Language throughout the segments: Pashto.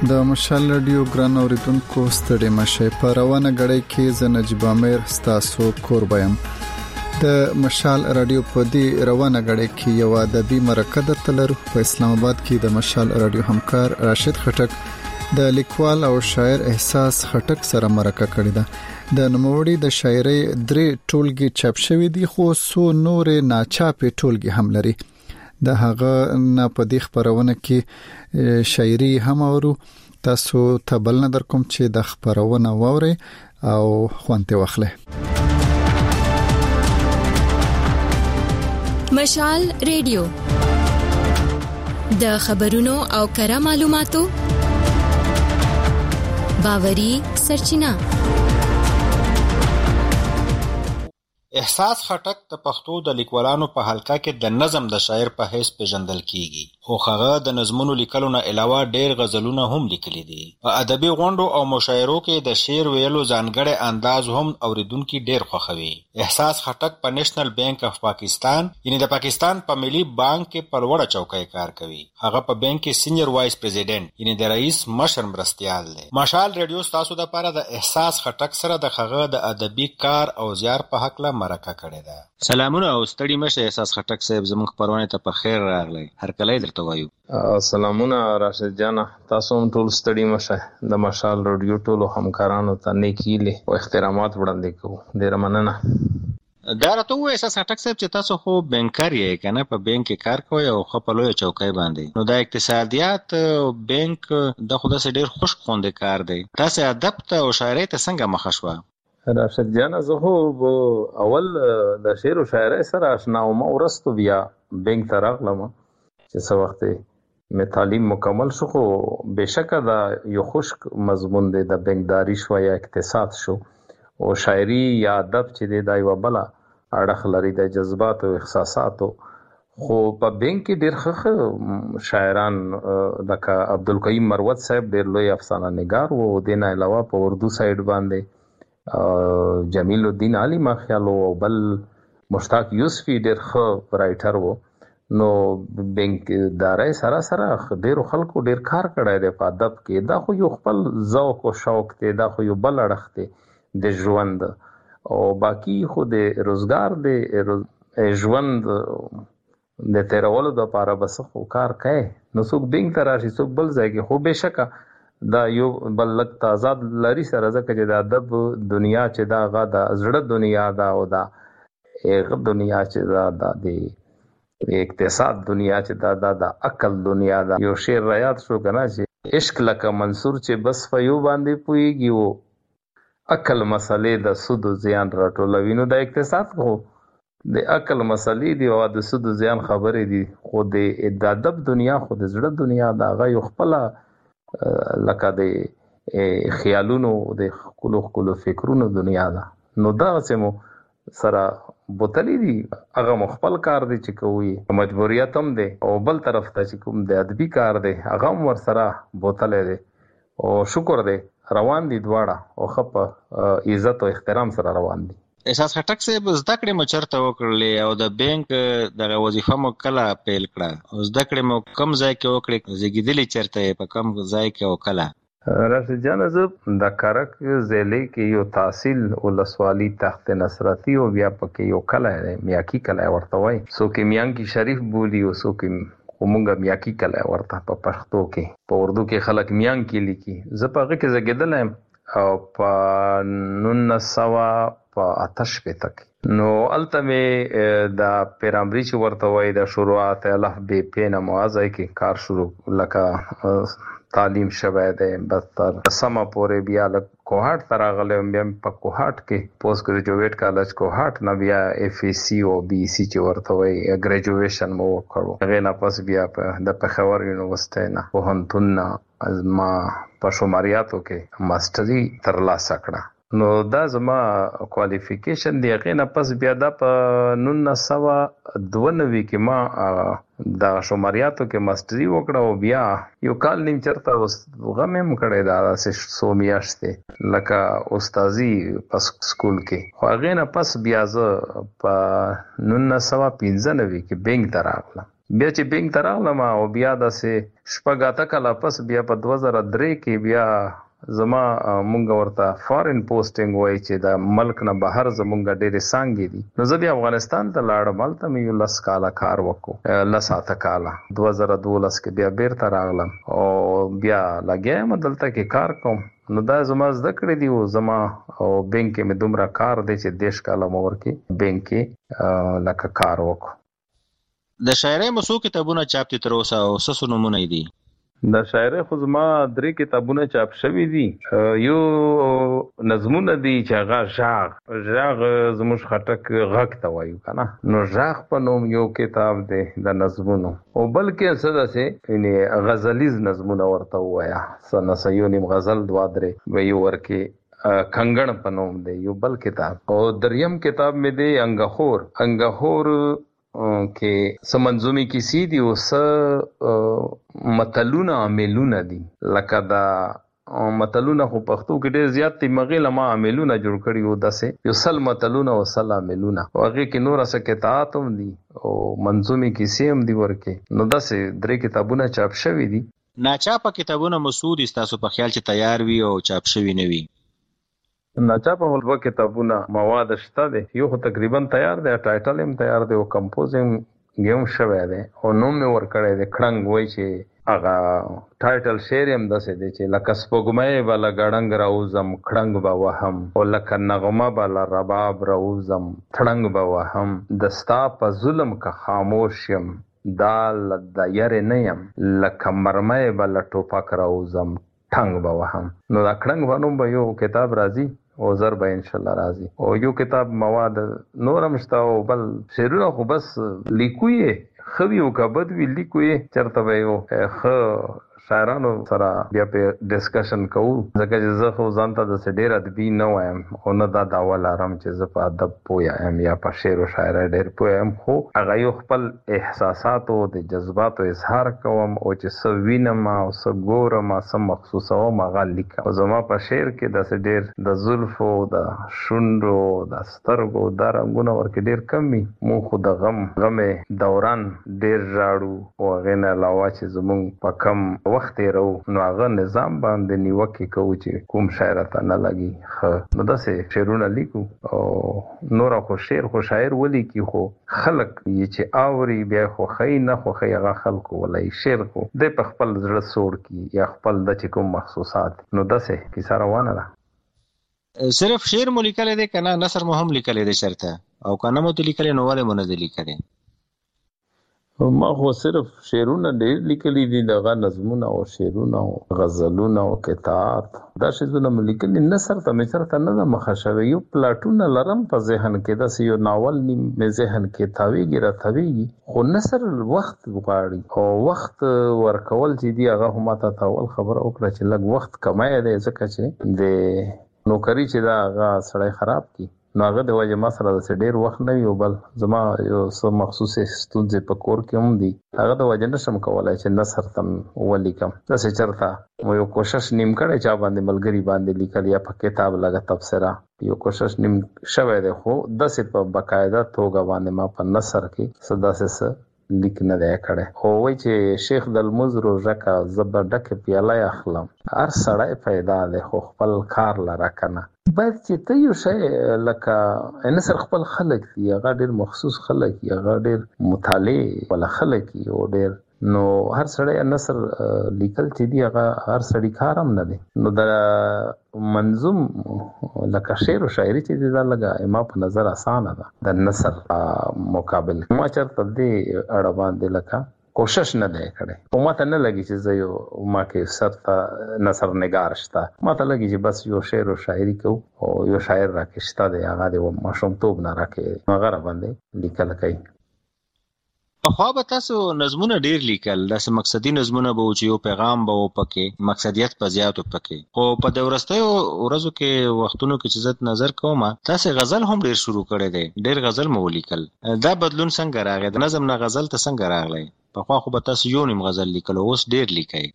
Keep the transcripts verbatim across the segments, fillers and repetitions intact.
د مشال رادیو ګران اوریدونکو ستړي مشه په روانه غړې کې ز نجيب امیر ستاسو کوربایم د مشال رادیو په دې روانه غړې کې یو ادبي مرکه د تلر په اسلام آباد کې د مشال رادیو همکار راشد خټک د لیکوال او شاعر احساس خټک سره مرکه کړې ده د نوموړي د شاعرۍ درې ټولګي چاپ شوې دي خو سو نور ناچاپې ټولګي هم لري د هغه نه په دې خبرونه کې شاعري هم اورو تاسو ته بل نه در کوم چې د خبرونه ووري او خوانته واخله مشال ریډیو د خبرونو او کره معلوماتو باوري سرچینه احساس خټک د پښتو د لیکوالانو په حلقه کې د نظم د شاعر په حیث پیژندل کیږي خو هغه د نظمونو لیکلو نه علاوه ډېر غزلونه هم لیکلي دي په ادبي غونډو او مشاعرو کې د شعر ویلو ځانګړی انداز هم اوریدونکو ډېر خوښوي احساس خټک په نېشنل بانک اف پاکستان یعنی د پاکستان په ملي بانک کې په لوړه چوکۍ کار کوي هغه په بانک کې سینیئر وایس پریزیډنټ یعنی د رئیس مشر مرستیال دی مشال ریډیو تاسو د لپاره د احساس خټک سره د هغه د ادبي کار او زیار په حق له مرکه کړې ده سلامونه او ستړي مشه احساس خټک صاحب زموږ خبرونه ته په خیر راغلی هر کله درته وایو سلامونه راشد جان تاسو هم ټول ستړي مشه د مشال رادیو ټول همکارانو ته نیکی له او احترامات وړاندې کوم ډیر مننه دا راته وایي احساس خټک صاحب چې تاسو خو بانکر یې کنه په بانک کې کار کوئ او خو په لوی چوکۍ باندې نو د اقتصادیات بانک د خو د ډیر خوش خوند کار دی تاسو ادب ته او شاعرۍ ته څنګه مخ شوه راشد جان زه خو اول د شعر او شاعرۍ سره آشنا وم ورستو بیا بانک ته راغلم چې څه وخت مې تعلیم مکمل شو خو بهشکه دا یو خوشک مضمون دی د بانکداري شو یا اقتصاد شو او شاعري یا ادب چې دی دا یو بل اړخ لري د جذبات او احساساتو خو په بانک کې ډېر ښه شاعران لکه عبدالقیوم مروت صاحب ډېر لوی افسانه نگار وو د نه علاوه په اردو سایډ باندې جمیل الدین علی ما خیال او بل مشتاق یوسفی ډېر ښه رائټر وو نو بانک دارای سره سره ډېر خلکو ډېر کار کړی دی په ادب کې دا خو یو خپل ذوق او شوق دی دا خو یو بل اړخ دی د ژوند او باقی خو د روزګار د ژوند د تیرولو د لپاره بس خو کار کوي نو څوک بانک ته راشي څوک بل ځای کې خو بهشکه دا یو بل لک آزاد لري سره ځکه چې د ادب دنیا چې دا غا د زړه دنیا دا او دا هغه دنیا چې دا د اقتصاد دنیا چې دا د دا عقل دنیا دا یو شعر رايات شو کنه چې عشق لکه منصور چې بس فیو باندې پويږي وو عقل مسلې د سود زیان راټولوي نو د اقتصاد خو د عقل مسلې دی او د سود زیان خبرې دي خو د ادب دنیا خو د زړه دنیا دا غا یو خپل لکه د خیالونو د خلو خلو فکرونو دنیا ده نو دا سمو سره بوتلی دي هغه مخبل کار دی چې کوي مجبوریت هم دی او بل طرف ته چې کوم د ادبي کار دی هغه ور سره بوتل دی او شکر دی روان دي دواړه او خپ عزت او احترام سره روان دي احساس خټک صاحب زده کړې مو چرته وکړلې او د بانک د وظیفه مو کله پیل کړه او زده کړې مو کم ځای کې وکړې زګیدلې چرته په کم ځای کې وکړه راشد جان زه د کارک ضلع کې یو تحصیل ولسوالي تخت نصرتی او بیا پکې یو کله میاکی کله ورته وای سو کې میانکی شریف بولی او سو کې کومګه میاکی کله ورته په پښتو کې په اردو کې خلک میانکی لیکي زه په هغه کې زګیدلم او په نونس سوا په آتش په تک نو التمه د پیرامبري چې ورته وای د شروعات الف ب پ نه موازی کې کار شروع لکه تعلیم شوه ده بس تر سم پورې بیا ل کوهاټ تر غلم بیا په کوهاټ کې پوسټ ګریجویټ کالج کوهاټ نه بیا اف ای سی او بی سی چې ورته وای ګریجویشن مو وکړو هغه نه پس بیا د پېښور یونیورسيټي نه پوهنتون نه از ما په شماریاتو کې ماستری ترلاسه کړه نو دا زما کوالیفیکیشن دی هغه نه پس بیا د په نونس سوا دوه نوي کې ما د شماریاتو کې ماستری وکړه او بیا یو کال نیم چرته غم هم کړی دا سو میاشتې لکه استادي په سکول کې خو هغه نه پس بیا زه په نونس سوا پنځه نوي کې بانک ته راغلم بیا چې بینک ته راغلم او بیا داسې شپږ اته کاله پس بیا په دوه زره درې کې بیا زما مونږ ورته فارن پوسټینګ وای چې د ملک نه بهر زمونږ ډېرې څانګې دي. نو زه بیا افغانستان ته لاړم، هلته مې یو لس کاله کار وکړو، لس اته کاله. دوه زره دولس کې بیا بیرته راغلم او بیا لګیا یم دلته کې کار کوم. نو دا زما زده کړې دي او زما او بینک کې مې دومره کار دی چې دیش کاله مې ورکې بینک کې لکه کار وکړو. د شاعرۍ مو څو کتابونه چاپ دي تر اوسه او څه څه نومونه یې دي؟ د شاعرۍ خو زما درې کتابونه چاپ شوي دي. یو نظمونه دي چې هغه ژاغ ژاغ زموږ خټک غږ ته وایو که نه، نو ژاغ په نوم یو کتاب دی د نظمونو، او بلکې څه داسې یعنې غزلیز نظمونه ورته ووایه، څه نڅه یو نیم غزل دوه درې به یې ورکې کنګڼ په نوم دی یو بل کتاب. او دریم کتاب مې دی انګهور. انګهور کې څه منظومې کیسې دي او څه متلونه عاملونه دي، لکه دا متلونه خو پښتو کې ډېر زیات دي، مغې له ما عاملونه جوړ کړي وو داسې یو سل متلونه او سل عاملونه، او هغې کې نوره څه قطعات هم دي او منظومې کیسې هم دي ورکې. نو داسې درې کتابونه چاپ شوي دي. ناچاپه کتابونه مو څو دي ستاسو په خیال چې تیار وي او چاپ شوي نه وي؟ ناچاپه خو دوه کتابونه مواد شته دی، یو خو تقریبا تیار دی، ټایټل هم تیار دی او کمپوز هم هم شوی دی او نوم مې ورکړی دی کړنګ، وایي چې هغه ټایټل شعر هم داسې دی چې لکه سپوږمۍ به له ګړنګ راوځم کړنګ به وهم، او لکه نغمه به له رباب راوځم تړنګ به وهم، د ستا په ظلم که خاموش یم دا د یرې نه یم، لکه مرمۍ به له ټوپک راوځم ټنګ به وهم. نو دا کړنګ به نوم به یو کتاب راځي او زر به انشاءالله راځي. او یو کتاب مواد نور هم شته او بل شعرونه خو بس لیکو یې ښه وي او که بد وي لیکو یې، چېرته به یو ښه شاعرانو سره بیا په ډسکشن کوو، ځکه چې زه خو ځان ته داسې ډېر ادبي نه وایم او نه دا دعوه لرم چې زه په ادب پوه یم یا په شعر و شاعرۍ ډېر پوه یم، خو هغه یو خپل احساساتو د جذباتو اظهار کوم او چې څه وینم او څه ګورم څه محسوسوم هغه لیکم. او زما په شعر کې داسې ډېر د زلفو د شونډو د سترګو دا رنګونه ورکې ډېر کم وي. مونږ خو د غم غمې دوران ډېر ژاړو او هغې نه علاوه چې زمونږ په کم وخت تیرو نو هغه نظام باندې نیوکې کوو چې کوم شاعر ته نه لګي ښه، نو داسې شعرونه لیکو. او نور خو شعر خو شاعر ولیکي خو خلک یې چې اوري بیا خوښوي نه خوښوي هغه خلکو ولایي، شعر خو دی په خپل زړه سوړ کړي یا خپل د چې کوم محسوسات، نو داسې کیسه روانه ده. صرف شعر مو لیکلی دی که نه نثر مو هم لیکلی دی چېرته؟ او که نه مو ته لیکلی نو ولې مو نه دی لیکلی؟ ما خو صرف شعرونه ډېر لیکلي دي، دغه نظمونه او شعرونه او غزلونه او قطعات دا شیزونه مې لیکلي. نثر ته مې چېرته نه ده مخه شوې، یو پلاټونه لرم په ذهن کې، داسې یو ناول نیم مې ذهن کې تاویږي را تاویږي، خو نثر وخت غواړي او وخت ورکول چې دي هغه خو ما ته اول خبره وکړه چې لږ وخت کمی دی، ځکه چې د نوکري چې دا هغه سړی خراب کړي نو هغه د وجې ما سره داسې ډېر وخت نه وي، او بل زما یو څه مخصوصې ستونزې په کور کې هم دي، هغه د وجې نشم کولی چې نثر ته ولیکم. داسې چېرته مو یو کوشش نیم کړی چا باندې ملګري باندې لیکل یا په کتاب لږه تبصره یو کوشش نیم شوی دی، خو داسې په باقاعده توګه باندې ما په نثر کې څه داسې څه لیک نه دی کړی. خو وایي چې شیخ د لمونځ روژه که زه به ډکې پیاله اخلم، هر سړی پیدا دی خو خپل کار لره که نه. باید چې ته یو شی لکه نثر خپل خلک دي، هغه ډېر مخصوص خلک دي، هغه ډېر مطالعې والا خلک دي او ډېر، نو هر سړی نثر لیکل چې دي هغه هر سړي کار هم نه دی. نو د منظوم لکه شعر و شاعري چې دي دا لږه ما په نظر اسانه ده د نثر مقابل. ما چېرته دې اړه باندې لکه کوشش نه دی کړی، او ما ته نه لګي چې زه یو ما کې سرته نثر نگار شته، ما ته لګي چې بس یو شعر و شاعري کوو او یو شاعر راکې شته دی، هغه د ماشومتوب نه راکې هغه را باندې لیکل کوي. پخوا به تاسو نظمونه ډېر لیکل، داسې مقصدي نظمونه به و چې یو پیغام به و پکې، مقصدیت په زیاتو پکې، خو په د وروستیو ورځو کې وختونو کې چې زه نظر کوم تاسې غزل هم ډېر شروع کړی دی، ډېر غزل مو ولیکل. دا بدلون څنګه راغی؟ د نظم نه غزل ته څنګه راغلی؟ پخوا خو به تاسو یو نیم غزل لیکل، اوس ډېر لیکئ.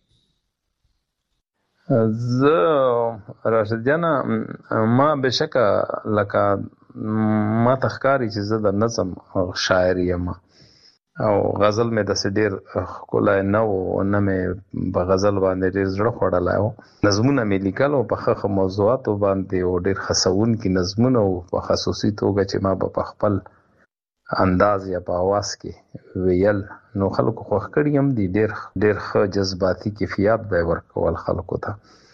زه راشد جانه ما بشکه لکه ما ته ښکاري چې زه د نظم شاعر یم، او غزل مې د ډیر ښکلی نه و، نه مې په غزل باندې ډیر زړه خوړلی و. نظمونه مې لیکل او په ښه موضوعاتو باندې او ډیر خصوونکي نظمونه و، په خصوصي توګه چې ما به په خپل انداز یا په اواز کې ویل، نو خلکو خوښ کړي هم دي. ډیر ډیر ښه جذباتي کیفیت به یې ورکول خلکو ته.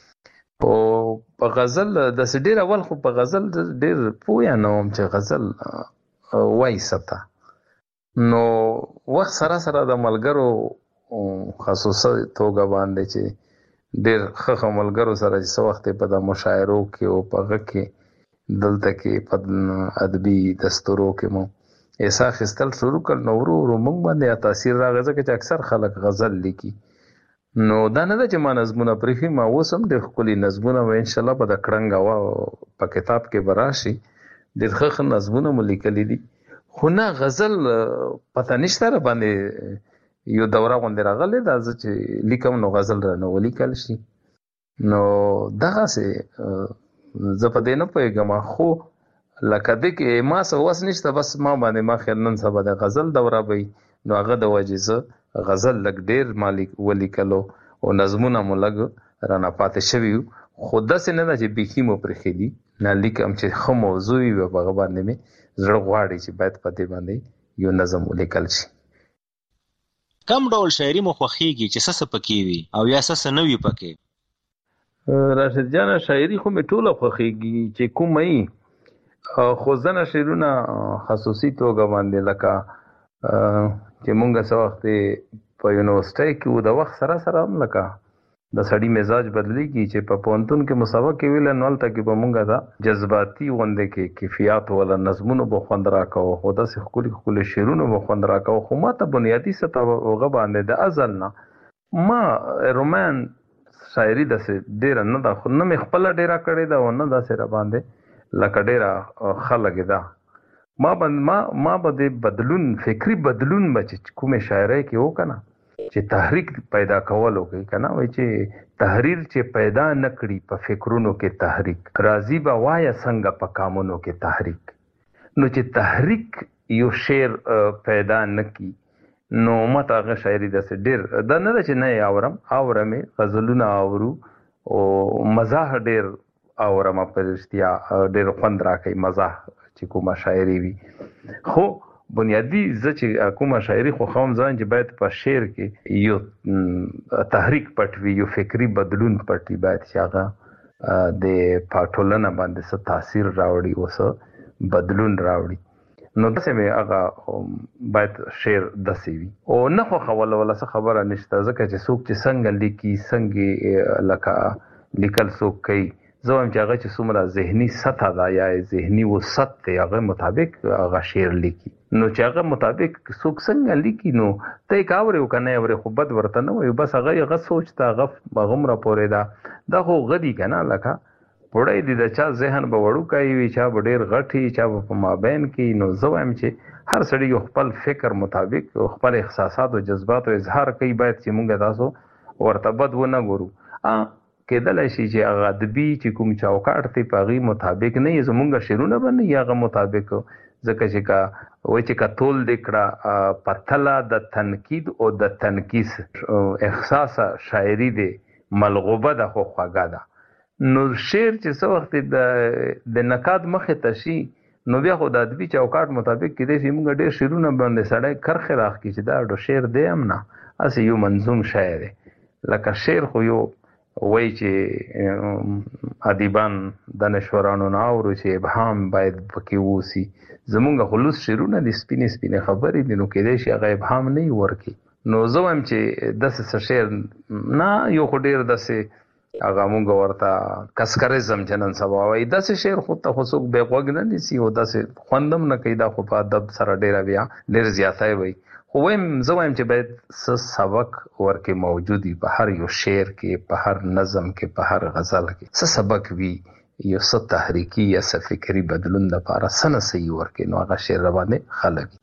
په غزل داسې ډیر اول خو په غزل ډیر پوه نه وم چې غزل وایي څه ته. نو وخت سره سره د ملګرو خصوصي توګه باندې چې ډیر ښه ښه ملګرو سره چې څه وخت په د مشاعرو کې او په هغه کې دلته کې په ادبي دستورو کې مو ایسا اخیستل شروع کړ، نو ورو ورو موږ باندې تاثیر راغی، ځکه چې اکثر خلک غزل لیکي. نو دا نه ده چې ما نظمونه پرېښي، ما اوس هم ډېر ښکلي نظمونه و انشاءالله به د کړنګ هوا په کتاب کې به راشي. ډېر ښه ښه نظمونه مو لیکلي دي، خو نه غزل پته نشته را باندې یو دوره غوندې راغلی ده زه چې لیکم نو غزل رانه ولیکل شي. نو دغسې زه په دې نه پوهېږم، خو لکه دې کې ما څه وس نشته، بس ما باندې ما خیال نن سبا د غزل دوره به وي، نو هغه د وجې زه غزل لږ ډېر ما ولیکلو او نظمونه مو لږ رانه پاتې شوي وو. خو داسې نه ده چې بیخي مو پرېښي دي، نه لیکم چې ښه موضوع وي په هغه باندې مې زړه غواړي چې باید په دې باندې یو نظم ولیکل شي. کم ډول شاعري مو خوښېږي چې څه څه پکې وي او یا څه څه نه وي پکې؟ راشد جانه شاعري خو مې ټوله خوښېږي چې کومه وي، خو ځنه شعرونه خصوصي توګه باندې لکه چې مونږ څه وخت په یونیورسټۍ کې وو، د وخت سره سره هم لکه د سړي مزاج بدلېږي چې په پوهنتون کې مسابقه کې ویله، نو هلته کې به مونږ دا جذباتي غوندې کې کیفیت ولا نظمونو به خوند راکوو، خو داسې ښکلي ښکلي شعرونو به خوند راکوو. خو ما ته بنیادي سطح هغه باندې د ازل نه ما رومان شاعري داسې ډېره نه ده، خو نه مې خپله ډېره کړې ده او نه داسې را باندې لکه ډېره ښه لګېده. ما به ما ما به د بدلون فکري بدلون به چې کومې شاعرۍ کې و که نه چې تحریک پیدا کول وکړي که نه، وایي چې تحریر چې پیدا نه کړي په فکرونو کې تحریک، راځي به وایه څنګه په کامونو کې تحریک. نو چې تحریک یو شعر پیدا نه کړي نو ما ته هغه شاعري داسې ډېر دا نه ده چې نه یې اورم، اورم یې، غزلونه اورو او مزاح ډېر اورم، په رښتیا ډېر خوند راکوي مزاح چې کومه شاعري وي. خو بنیادي زه چې کومه شاعري خوښوم ځان چې باید په شعر کې یو تحریک پټ وي، یو فکري بدلون پټ وي، باید چې هغه د په ټولنه باندې څه تاثیر راوړي او څه بدلون راوړي. نو داسې مې هغه باید شعر داسې وي او نه خوښول ولا څه خبره نشته، ځکه چې څوک چې څنګه لیکي څنګه لکه لیکل څوک کوي، زه وایم چې هغه چې څومره ذهني سطح ده یا ذهني وسط دی هغه مطابق هغه شعر لیکي. نو چې هغه مطابق څوک څنګه لیکي نو ته یې که اورې او که نه یې اورې خو بد ورته نه وایو، بس هغه هغه سوچ ته هغه هغومره پورې ده. دا خو غدي که نه لکه پوړی دی، د چا ذهن به وړوکی وي، چا به ډېر غټ وي، چا به په مابین کې. نو زه وایم چې هر سړي یو خپل فکر مطابق خپل احساسات او جذباتو اظهار کوي، باید چې مونږ تاسو ورته بد ونه ګورو. کېدلی شي چې هغه ادبي چې کوم چوکاټ دی په هغې مطابق نه یې زمونږ شعرونه به نه یي هغه مطابق، ځکه چې که وایي چې که تول دې کړه په تله د تنقید او د تنکیس احساسه شاعري دی ملغوبه ده خو خوږه ده. نو شعر چې څه وخت د نقاد مخې ته شي نو بیا خو د ادبي چوکاټ مطابق کېدای شي موږ ډېر شعرونه باندې سړی کرښې راښکي چې دا ډو شعر دی هم نه، هسې یو منظوم شاعر دی. لکه شعر خو یو وایي چې ادیبان دانشورانو نه اورو چې ابهام باید پکې ووسي. زمونږ خلوص شعرونه دي، سپینې سپینې خبرې دي، نو کېدای شي هغه ابهام نه یې ورکړي. نو زه وایم چې داسې څه شعر نه یو خو ډېر داسې هغه مونږ ورته کسکریزم چې نن سبا وایي داسې شعر خو ته خو څوک بې غوږ نه نیسي او داسې خوند هم نه کوي. دا خو په ادب سره ډېره بیا ډېر زیاتی وایي. خو وایم زه وایم چې باید څه سبق ورکې موجود وي په هر یو شعر کې، په هر نظم کې، په هر غزل کې څه سبق وي، یو څه تحریکي یا څه فکري بدلون دپاره څه نه څه یې ورکې، نو هغه شعر راباندې ښه لګي.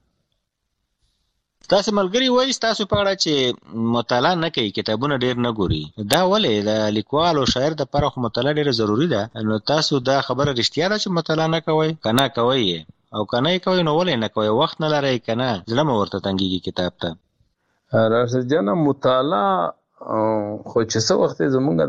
تاسو ملګري وایي ستاسو په اړه چې مطالعه نه کوي، کتابونه ډېر نه ګوري. دا ولې؟ د لیکوال او شاعر دپاره خو مطالعه ډېره ضروري ده. نو تاسو دا خبره رښتیا ده چې مطالعه نه کوئ که نه کوئ یې؟ او کنه کوي نو ولې نه کوي؟ وخت نه لري کنه، زړه مو ورته تنګيږي کتاب ته. راشد جان مطالعه خو چې څه وخت زمونږ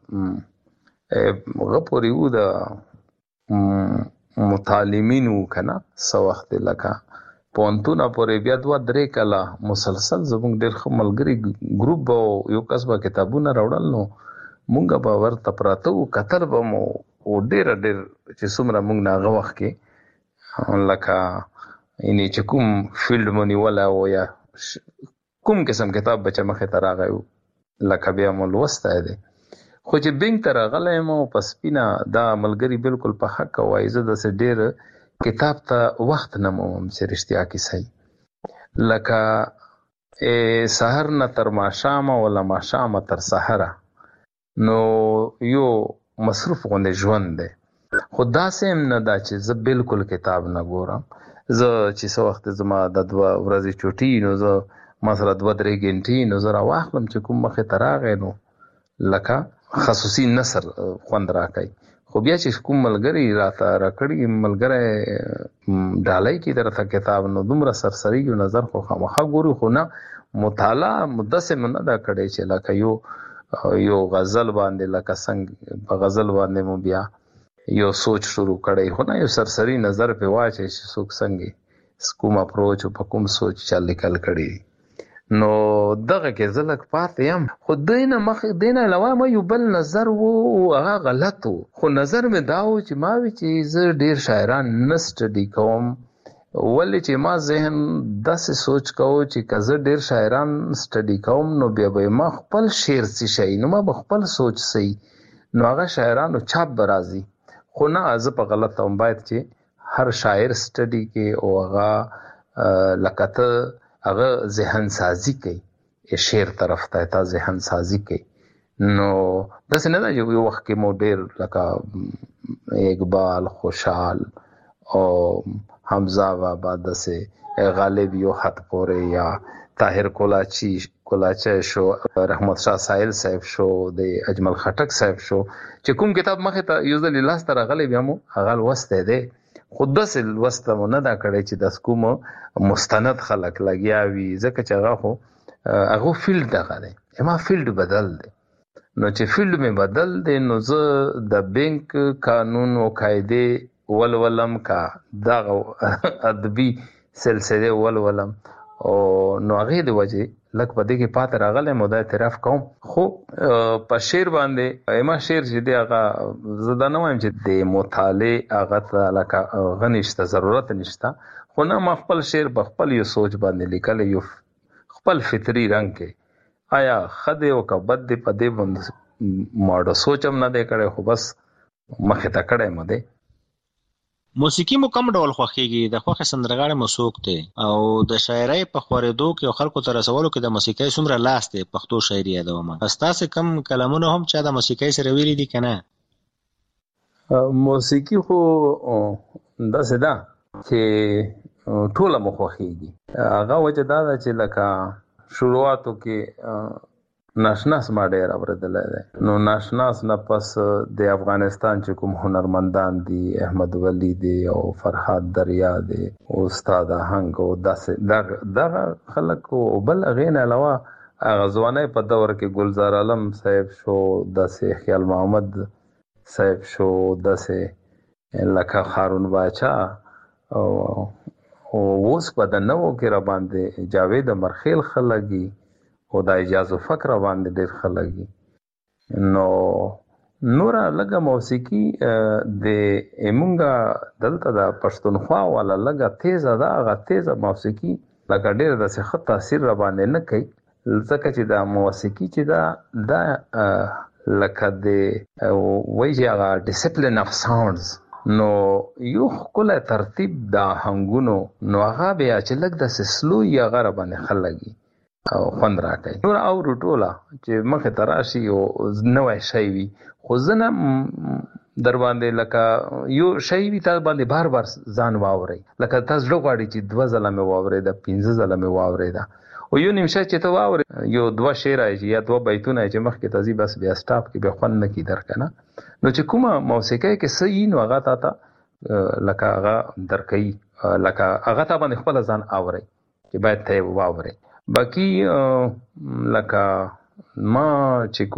د غپوري و د متعلمینو کنه څه وخت لکه پونتونه پورې بیا دوه درې کاله مسلسل زمونږ ډېر ښه ملګري ګروپ او یو کس به کتابونه راوړل نو مونږ به ورته پراته وو کتل به مو او ډېره ډېر چې څومره مونږ نه هغه وخت کې لکه یعنې چې کوم فیلډ مو نیولی و یا کوم قسم کتاب به چې مخې ته راغی و لکه بیا مو لوستی دی. خو چې بینک ته راغلی یم او په سپینه دا ملګري بالکل په حق وایي زه داسې ډېر کتاب ته وخت نه مومم چې رښتیا کې صحیح لکه سحر نه تر ماښامه ولا ماښامه تر سحره نو یو مصروف غوندې ژوند دی. خو داسې هم نه ده چې زه بالکل کتاب نه ګورم. زه چې څه وخت زما د دوه ورځې چوټي نو زه مثلا دوه درې ګنټې نو زه راواخلم چې کوم مخې ته راغی نو لکه خصوصي نثر خوند راکوي. خو بیا چې کوم ملګري راته راکړي ملګری ډالۍ کې درته کتاب نو دومره سرسري نظر خو خامخا ګورو خو نه مطالعه مدسم نه دا کړی چې لکه یو یو غزل باندې لکه څنګه په غزل باندې مو بیا یو سوچ شروع کړی خو نه یو سرسري نظر په واچي چې څوک څنګه کوم اپروچ په کوم سوچ چل لیکل کړي نو دغه کې زلک پاتې یم. خو دینه مخ دینه علاوه ما یو بل نظر وو هغه غلط وو. خو نظر مې دا و چې ما وی چې زه ډیر شاعران نه سټډي کوم ولې چې ما ذهن داسې سوچ کوو چې که زه ډیر شاعران سټډي کوم نو بیا به ما خپل شعر څه شي نو ما به خپل سوچ سي نو هغه شاعرانو چاپ به راځي. خو نه زه په غلط هم باید چې هر شاعر سټډي کې او هغه لکه ته هغه ذهن سازی کوي شعر طرف ته تا ذهن سازی کوي نو داسې نه ده چې یو وخت کې مو ډېر لکه اقبال خوشحال او حمزه بابا داسې غالب یو خط پورې یا طاهر کولاچی کولاچی شو رحمت شاه سایل صاحب شو د اجمل خټک صاحب شو چې کوم کتاب مخې ته یو ځل لاس ته راغلی بیا مو هغه لوستی دی. خود داسې لوسته مو نه دا کړی چې داس کوم مستند خلک لګیا وي ځکه چې هغه خو هغه فیلډ دغه دی اما فیلډ بدل دی نو چې فیلډ مې بدل دی نو زه د بینک قانون او قاعدې ولولم کا دغه ادبي سلسله ولولم او نو هغه د وجه لکه په دې کې پاتې راغلی مو دا اعتراف کوم. خو په شعر باندې اما شعر چې دی هغه زه دا نه وایم چې د مطالعې هغه ته لکه هغه نشته ضرورت نشته خو نه ما خپل شعر په خپل یو سوچ باندې لیکلی یو خپل فطري رنګ کې آیا ښه دی او که بد دی په دې باندې ماډو سوچ هم نه دی کړی خو بس مخې ته کړی مو دی. موسیقي مو کوم ډول خوښیږي؟ د خوښې سندرغاړی مو څوک دی او د شاعرۍ په خورېدو کې او خلکو ته رسولو کې د موسیقۍ څومره لاس دی؟ پښتو شاعري یادومه ستاسې کوم کلامونه هم چا د موسیقۍ سره ویلي دي که نه؟ موسیقي خو داسې ده چې ټوله مو خوښیږي. هغه وجه دا ده چې لکه شروعاتو کې ناشناس ما ډېر اورېدلی دی نو ناشناس نه پس د افغانستان چې کوم هنرمندان دي احمد ولی دی او فرحات دریا دی او استاد آهنګ او داسې دغه خلک او بل هغې نه علاوه هغه ځوانۍ په دور کې گلزار عالم صاحب شو داسې خیال محمد صاحب شو داسې لکه خارون باچا او اوس په د نوو کې را باندې جاوید مرخیل خلګي او د اجازه فکر باندې ډېر خلګي نو نور لګه موسیقي د ایمونګه دلته د پښتونخوا ولا لګه تیزه ده هغه تیزه موسیقي لکه ډېر داسې ښه تاثیر را باندې نه کوي ځکه چې د موسیقي چې ده دا لکه د وایي چې هغه ډیسپلین اف ساونډز نو یو ښکلی ترتیب د آهنګونو نو هغه بیا چې لږ داسې سلو یې هغه را باندې خلګي او خوند راکوي. نور اورو ټوله چې مخې ته راشي او نوی شی وي خو زه نه در باندې لکه یو شی وي تا باندې بار بار ځان واورئ لکه تا زړه غواړي چې دوه ځله مې واورېده پنځه ځله مې واورېده او یو نیمشه چې ته واورې یو دوه شعره یا دوه بیتونه چې مخکې ته ځي بس بیا سټاپ کې بیا خوند نه کي در که نه نو چې کومه موسیقۍ کې څه وي نو هغه تا ته لکه هغه درکوي لکه هغه ته باندې خپل ځان اوري چې باید ته واوري. باقي لکه ما چې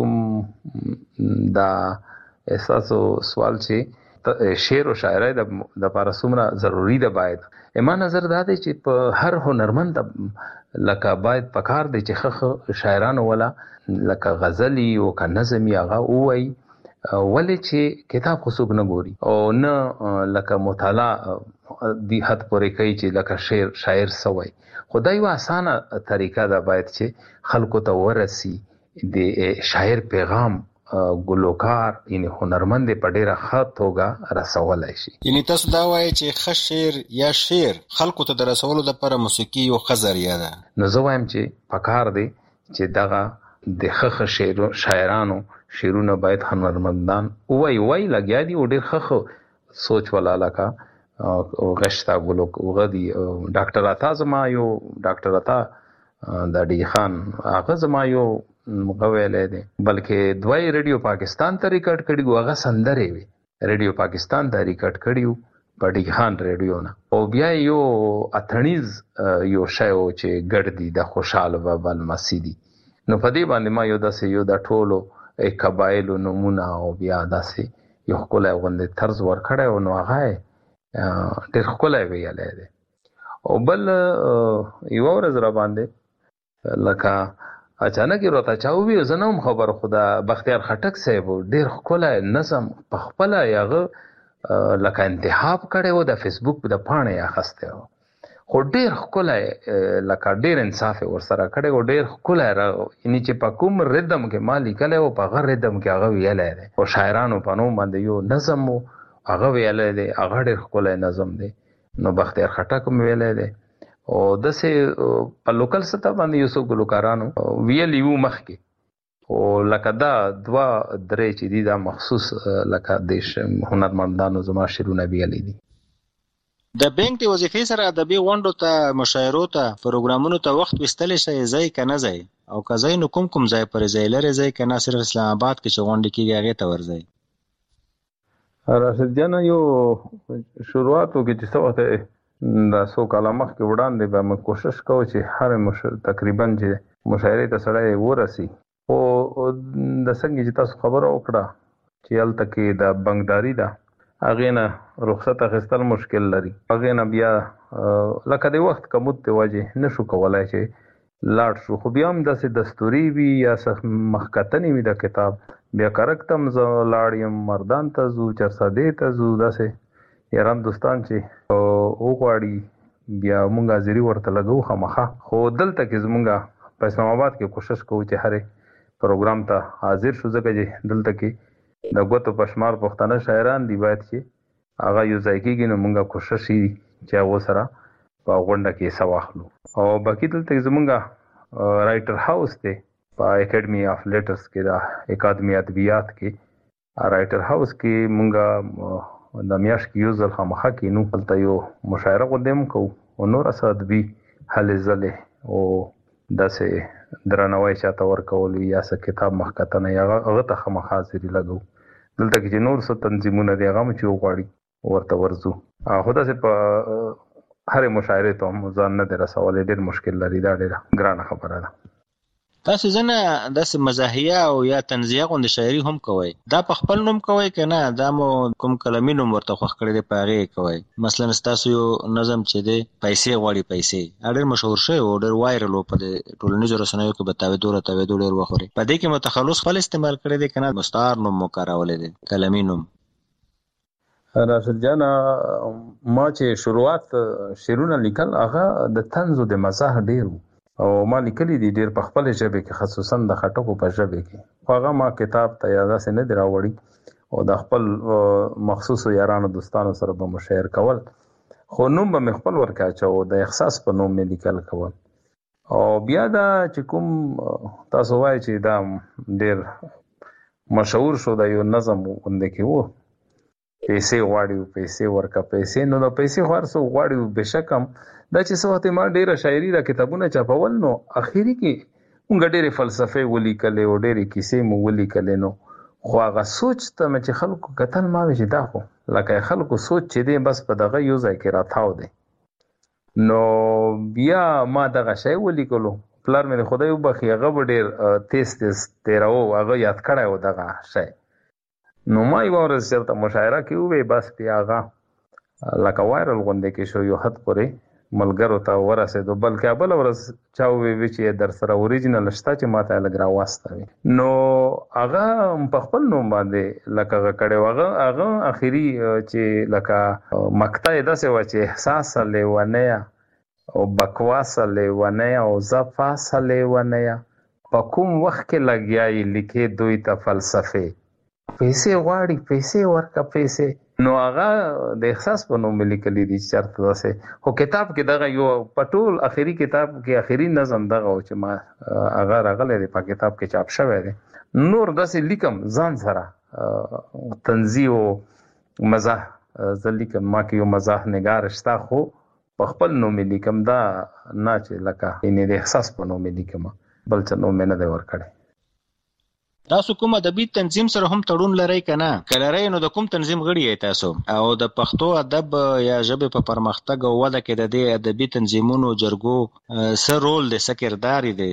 کوم دا احساسو سوال چې شعر او شاعري د د لپاره څومره ضروری ده، باید ایما نظر دا دی چې په هر هنرمند لکه باید پکار دی چې خخ شاعرانو ولا لکه غزلی او که نظمی هغه وای ولې چې کتاب خو څوک نه ګوري او نه لکه مطالعه دی حد پورې کوي چې لکه شعر شاعر سوی. خدای یو اسانه طریقه ده باید چې خلکو ته ورسي د شاعر پیغام ګلوکار یعنی هنرمند په ډیره ښه توګه رسولای شي. یعنی تاسو دا وایي چې ښه شعر یا شعر خلکو ته د رسولو لپاره موسیقي یو ښه ذریعه ده. نو زه وایم چې پکار دی چې دغه د ښه شعر شاعرانو شعرونه باید هنرمندان وای وای لګیا دي او ډیر ښه سوچ ولا لکه غشتا ګلوک وغدي ډاکټر عطا زما یو ډاکټر عطا د ډی خان هغه زما یو مغویلې دي بلکې دوی ریډیو پاکستان ته ریکارډ کړي هغه سندره وي ریډیو پاکستان ته ریکارډ کړي په ډی خان ریډیو نه او بیا یو اتنیز یو شایو چې ګړدي د خوشاله بابل مسیدي. نو په دې باندې ما یو داسې یو د ټولو قبایلو نمونه او بیا داسې یو خپل غوندې طرز ورکړی او نو هغه ډېر ښکلی ویلی دی. او بل یوه ورځ را باندې لکه اچانک یې راته چا وویل زه نه هم خبر خو د بختیار خټک صاحب ډېر ښکلی نظم په خپله یې هغه لکه انتخاب کړی و د فیسبوک د پاڼې یې اخیستی و خو ډېر ښکلی لکه ډېر انصاف یې ورسره کړی و ډېر ښکلی یعنې چې په کوم ردم کې ما لیکلی و په هغه ردم کې هغه ویلی دی او شاعرانو په نوم باندې یو نظم و هغه ویلی دی هغه ډېر ښکلی نظم دی. نو بختیار خټک هم ویلی دی او داسې په لوکل سطح باندې یو څو ګلوکارانو ویلي وو مخکې خو لکه دا دوه درې چې دي دا مخصوص لکه د هنرمندانو زما شعرونه ویلي دي. د بینک د وظیفې سره ادبي غونډو ته مشاعرو ته پروګرامونو ته وخت ویستلی شئ ځای که نه ځای او که ځای نو کوم کوم ځای پرې ځای لرې ځای که نه صرف اسلام آباد کې چې غونډې کېږي هغې ته ورځئ؟ راشد جان یو شروعات وکړي چې څه وخت دا څو کاله مخکې وړاندې به موږ کوشش کوو چې هر تقریبا چې مشاعرې ته سړی ورسي خو د څنګه چې تاسو خبره وکړه چې هلته کې د بانکداري ده هغې نه رخصت اخیستل مشکل لري هغې نه بیا لکه د وخت کمود د وجې نه شو کولی چې لاړ شو خو بیا هم داسې دستوري وي یا څه مخکتنې وي د کتاب بیا کرک ته هم زه لاړ یم مردان ته ځو چرسدې ته ځو داسې یاران دوستان چې وغواړي بیا مونږ حاضري ورته لګو خامخا خو دلته کې زمونږ په اسلام آباد کې کوشش کوو چې هرې پروګرام ته حاضر شو ځکه چې دلته کې د ګوتو په شمار پښتانه شاعران دي باید چې هغه یو ځای کېږي نو مونږ کوشش یې چې هغو سره په غونډه کې حصه واخلو. او باقي دلته کې زمونږ رایټر هاوس دی په اکیډمي آف لیټرز کې د اکادمي ادبیات کې رایټر هاوس کې مونږ د میاشت کې یو ځل خامخا کینو هلته یو مشاعره غوندې هم کوو او نور څه ادبي هلې ځلې او داسې درناوی چاته ورکول یا څه کتاب مخکتنه یا هغه ته خامخا حاضري لګو. دلته کې چې نور څه تنظیمونه دي هغه هم چې وغواړي ورته ورځو خو داسې په هرې مشاعرې ته هم ځان نه دی رسولی ډېر مشکل لري دا ډېره ګرانه خبره ده. تاسو ځنه داسې مزاحیه او یا تنزیه غوندې شاعري هم کوئ دا په خپل نوم کوئ که نه دا مو کوم قلمي نوم ورته خوښ کړی دی په هغې کوئ؟ مثلا ستاسو یو نظم چې دی پیسې غواړي پیسې هغه ډېر مشهور شوی و ډېر وایرل و په د ټولنیزو رسنیو کې به تاوېدو را تاوېدو ډېر وخوري په دې کې مو تخلص خپل استعمال کړی دی که نه مستعار نوم مو کارولی دی قلمي نوم؟ راشد جان ما چې شروعات شعرونه لیکل هغه د طنز او د مزاح ډېر و او ما لیکلي دي ډېر په خپلې ژبې کې خصوصا د خټکو په ژبې کې خو هغه ما کتاب ته یا داسې نه دي راوړي او د خپل مخصوصو یارانو دوستانو سره به مو شعر کول خو نوم به مې خپل ورکې اچوو د احساس په نوم مې لیکل کول او بیا دا چې کوم تاسو وایي چې دا ډېر مشهور شو دا یو نظم غوندې کې و پیسې غواړي پیسې ورکه پیسې نو د پیسې خو هر څوک غواړي بېشک هم دا چې څه وخت ما ډېره شاعري دا کتابونه چاپول نو اخري کې مونږ ډېرې فلسفې ولیکلې او ډېرې کیسې مو ولیکلې نو خو هغه سوچ ته مې چې خلکو کتل ما وې چې دا خو لکه خلکو سوچ چې دی بس په دغه یو ځای کې راتاو دی نو بیا ما دغه شی ولیکلو، پلار مې خدای وبخي هغه ډېر تیز تیز تیراو، هغه یاد کړی و دغه شی. نو ما یوه ورځ چېرته مشاعره کې ووی، بس بیا هغه لکه وایرل غوندې کې شو، یو حد پورې ملګرو ته ورسېدو. بلکې بله ورځ چا وویل چې در سره اوریجنل شته چې ما ته یې لږ راواستوي. نو هغه په خپل نوم باندې لکه هغه کړی و. هغه هغه اخري چې لکه مقطع یې داسې وه چې احساسه لیونیه او بکواسه لیونیه او زفاسه لیونیه، په کوم وخت کې لګیا یې لیکې دوی ته فلسفې، پیسې غواړي پیسې ورکه پیسې. نو هغه د احساس په نوم لیکلي دي چې چېرته داسې. خو کتاب کې دغه یو په ټول اخري کتاب کې اخري نظم دغه و چې ما هغه راغلی دی په کتاب کې چاپ شوی دی. نور داسې لیکم ځان سره طنزي او مزاح زه لیکم، ما کې یو مزاح نګار شته، خو په خپل نوم لیکم، دا نه چې لکه یعنې د احساس په نوم لیکم، بل څه نوم یې نه دی ورکړی. تاسو کوم ادبي تنظیم سره هم تړون لرئ که نه؟ که لرئ نو د کوم تنظیم غړي یې تاسو؟ او د پښتو ادب یا ژبې په پرمختګ او وده کې د دې ادبي تنظیمونو جرګو څه رول دی، څه کردار دی؟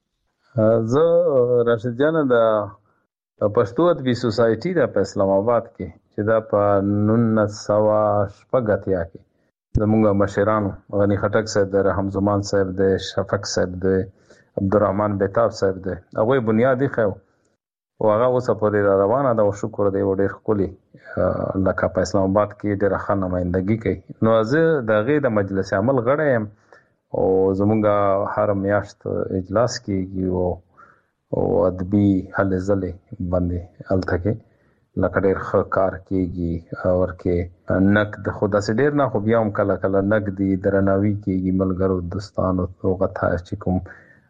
زه راشد جانه د پښتو ادبي سوسایټي ده په اسلام آباد کې، چې دا په نولس سوه شپږ اتیا کې زموږ مشرانو غني خټک صاحب دی، رحم زمان صاحب دی، شفق صاحب دی، عبدالرحمن بیتاب صاحب دی، هغوی بنیاد ایښی و او هغه اوسه پورې را روانه ده او شکر دی، ډېر ښکلي لکه په اسلام آباد کې ډېره ښه نمایندګي کوي. نو زه د هغې د مجلس عمل غړی یم او زموږ هر میاشت اجلاس کېږي او ادبي هلې ځلې باندې هلته کې لکه ډېر ښه کار کېږي. ورکې نقد خو داسې ډېر نه، خو بیا هم کله کله نقدي درناوي کېږي ملګرو دوستانو هغه ته چې کوم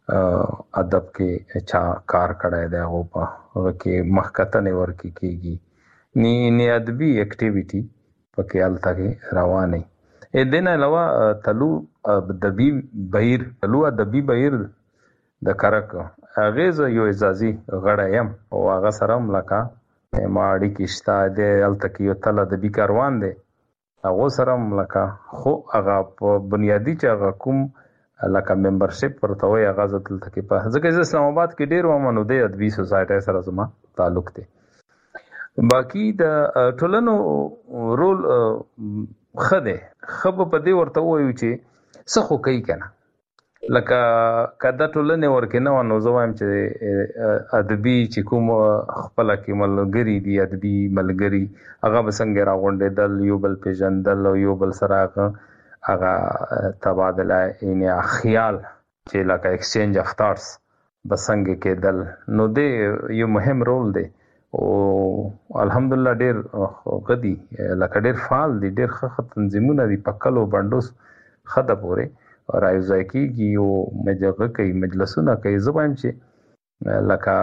ادب کې چا کار کړی دی هغو په هغه کې مخکتنې ورکې کېږي، نی ادبي اکټیویټي پکې هلته کې روانې. دې نه علاوه تلو ادبي بهیر تلو ادبي بهیر د کرک هغې زه یو اعزازي غړی یم او هغه سره هم لکه ما اړیکې شته دی. هلته کې یو تل ادبي کاروان دی، هغو سره هم لکه خو هغه په بنیادي چې هغه کوم لکه ممبرشپ ورته وایي هغه زه دلته کې په ځکه زه اسلام آباد کې ډېر وم نو د ادبي سوسایټۍ سره زما تعلق دی. باقي د ټولنو رول ښه دی، ښه به په دې ورته ووایو چې څه خو کوي که نه، لکه که دا ټولنې ورکې نه وه نو زه وایم چې ادبي چې کوم خپله کې ملګري دي ادبي ملګري هغه به څنګه راغونډېدل، یو بل پېژندل او یو بل سره هغه هغه تبادله یعنې خیال چې لکه ایکسچینج اف تاټس به څنګه کېدل، نو دی یو مهم رول دی او الحمدلله ډېر ښه دي، لکه ډېر فعال دي، ډېر ښه ښه تنظیمونه دي، په کلو بنډوس ښه ده پورې رایوځای کېږي او مجغه کوي، مجلسونه کوي. زه وایم چې لکه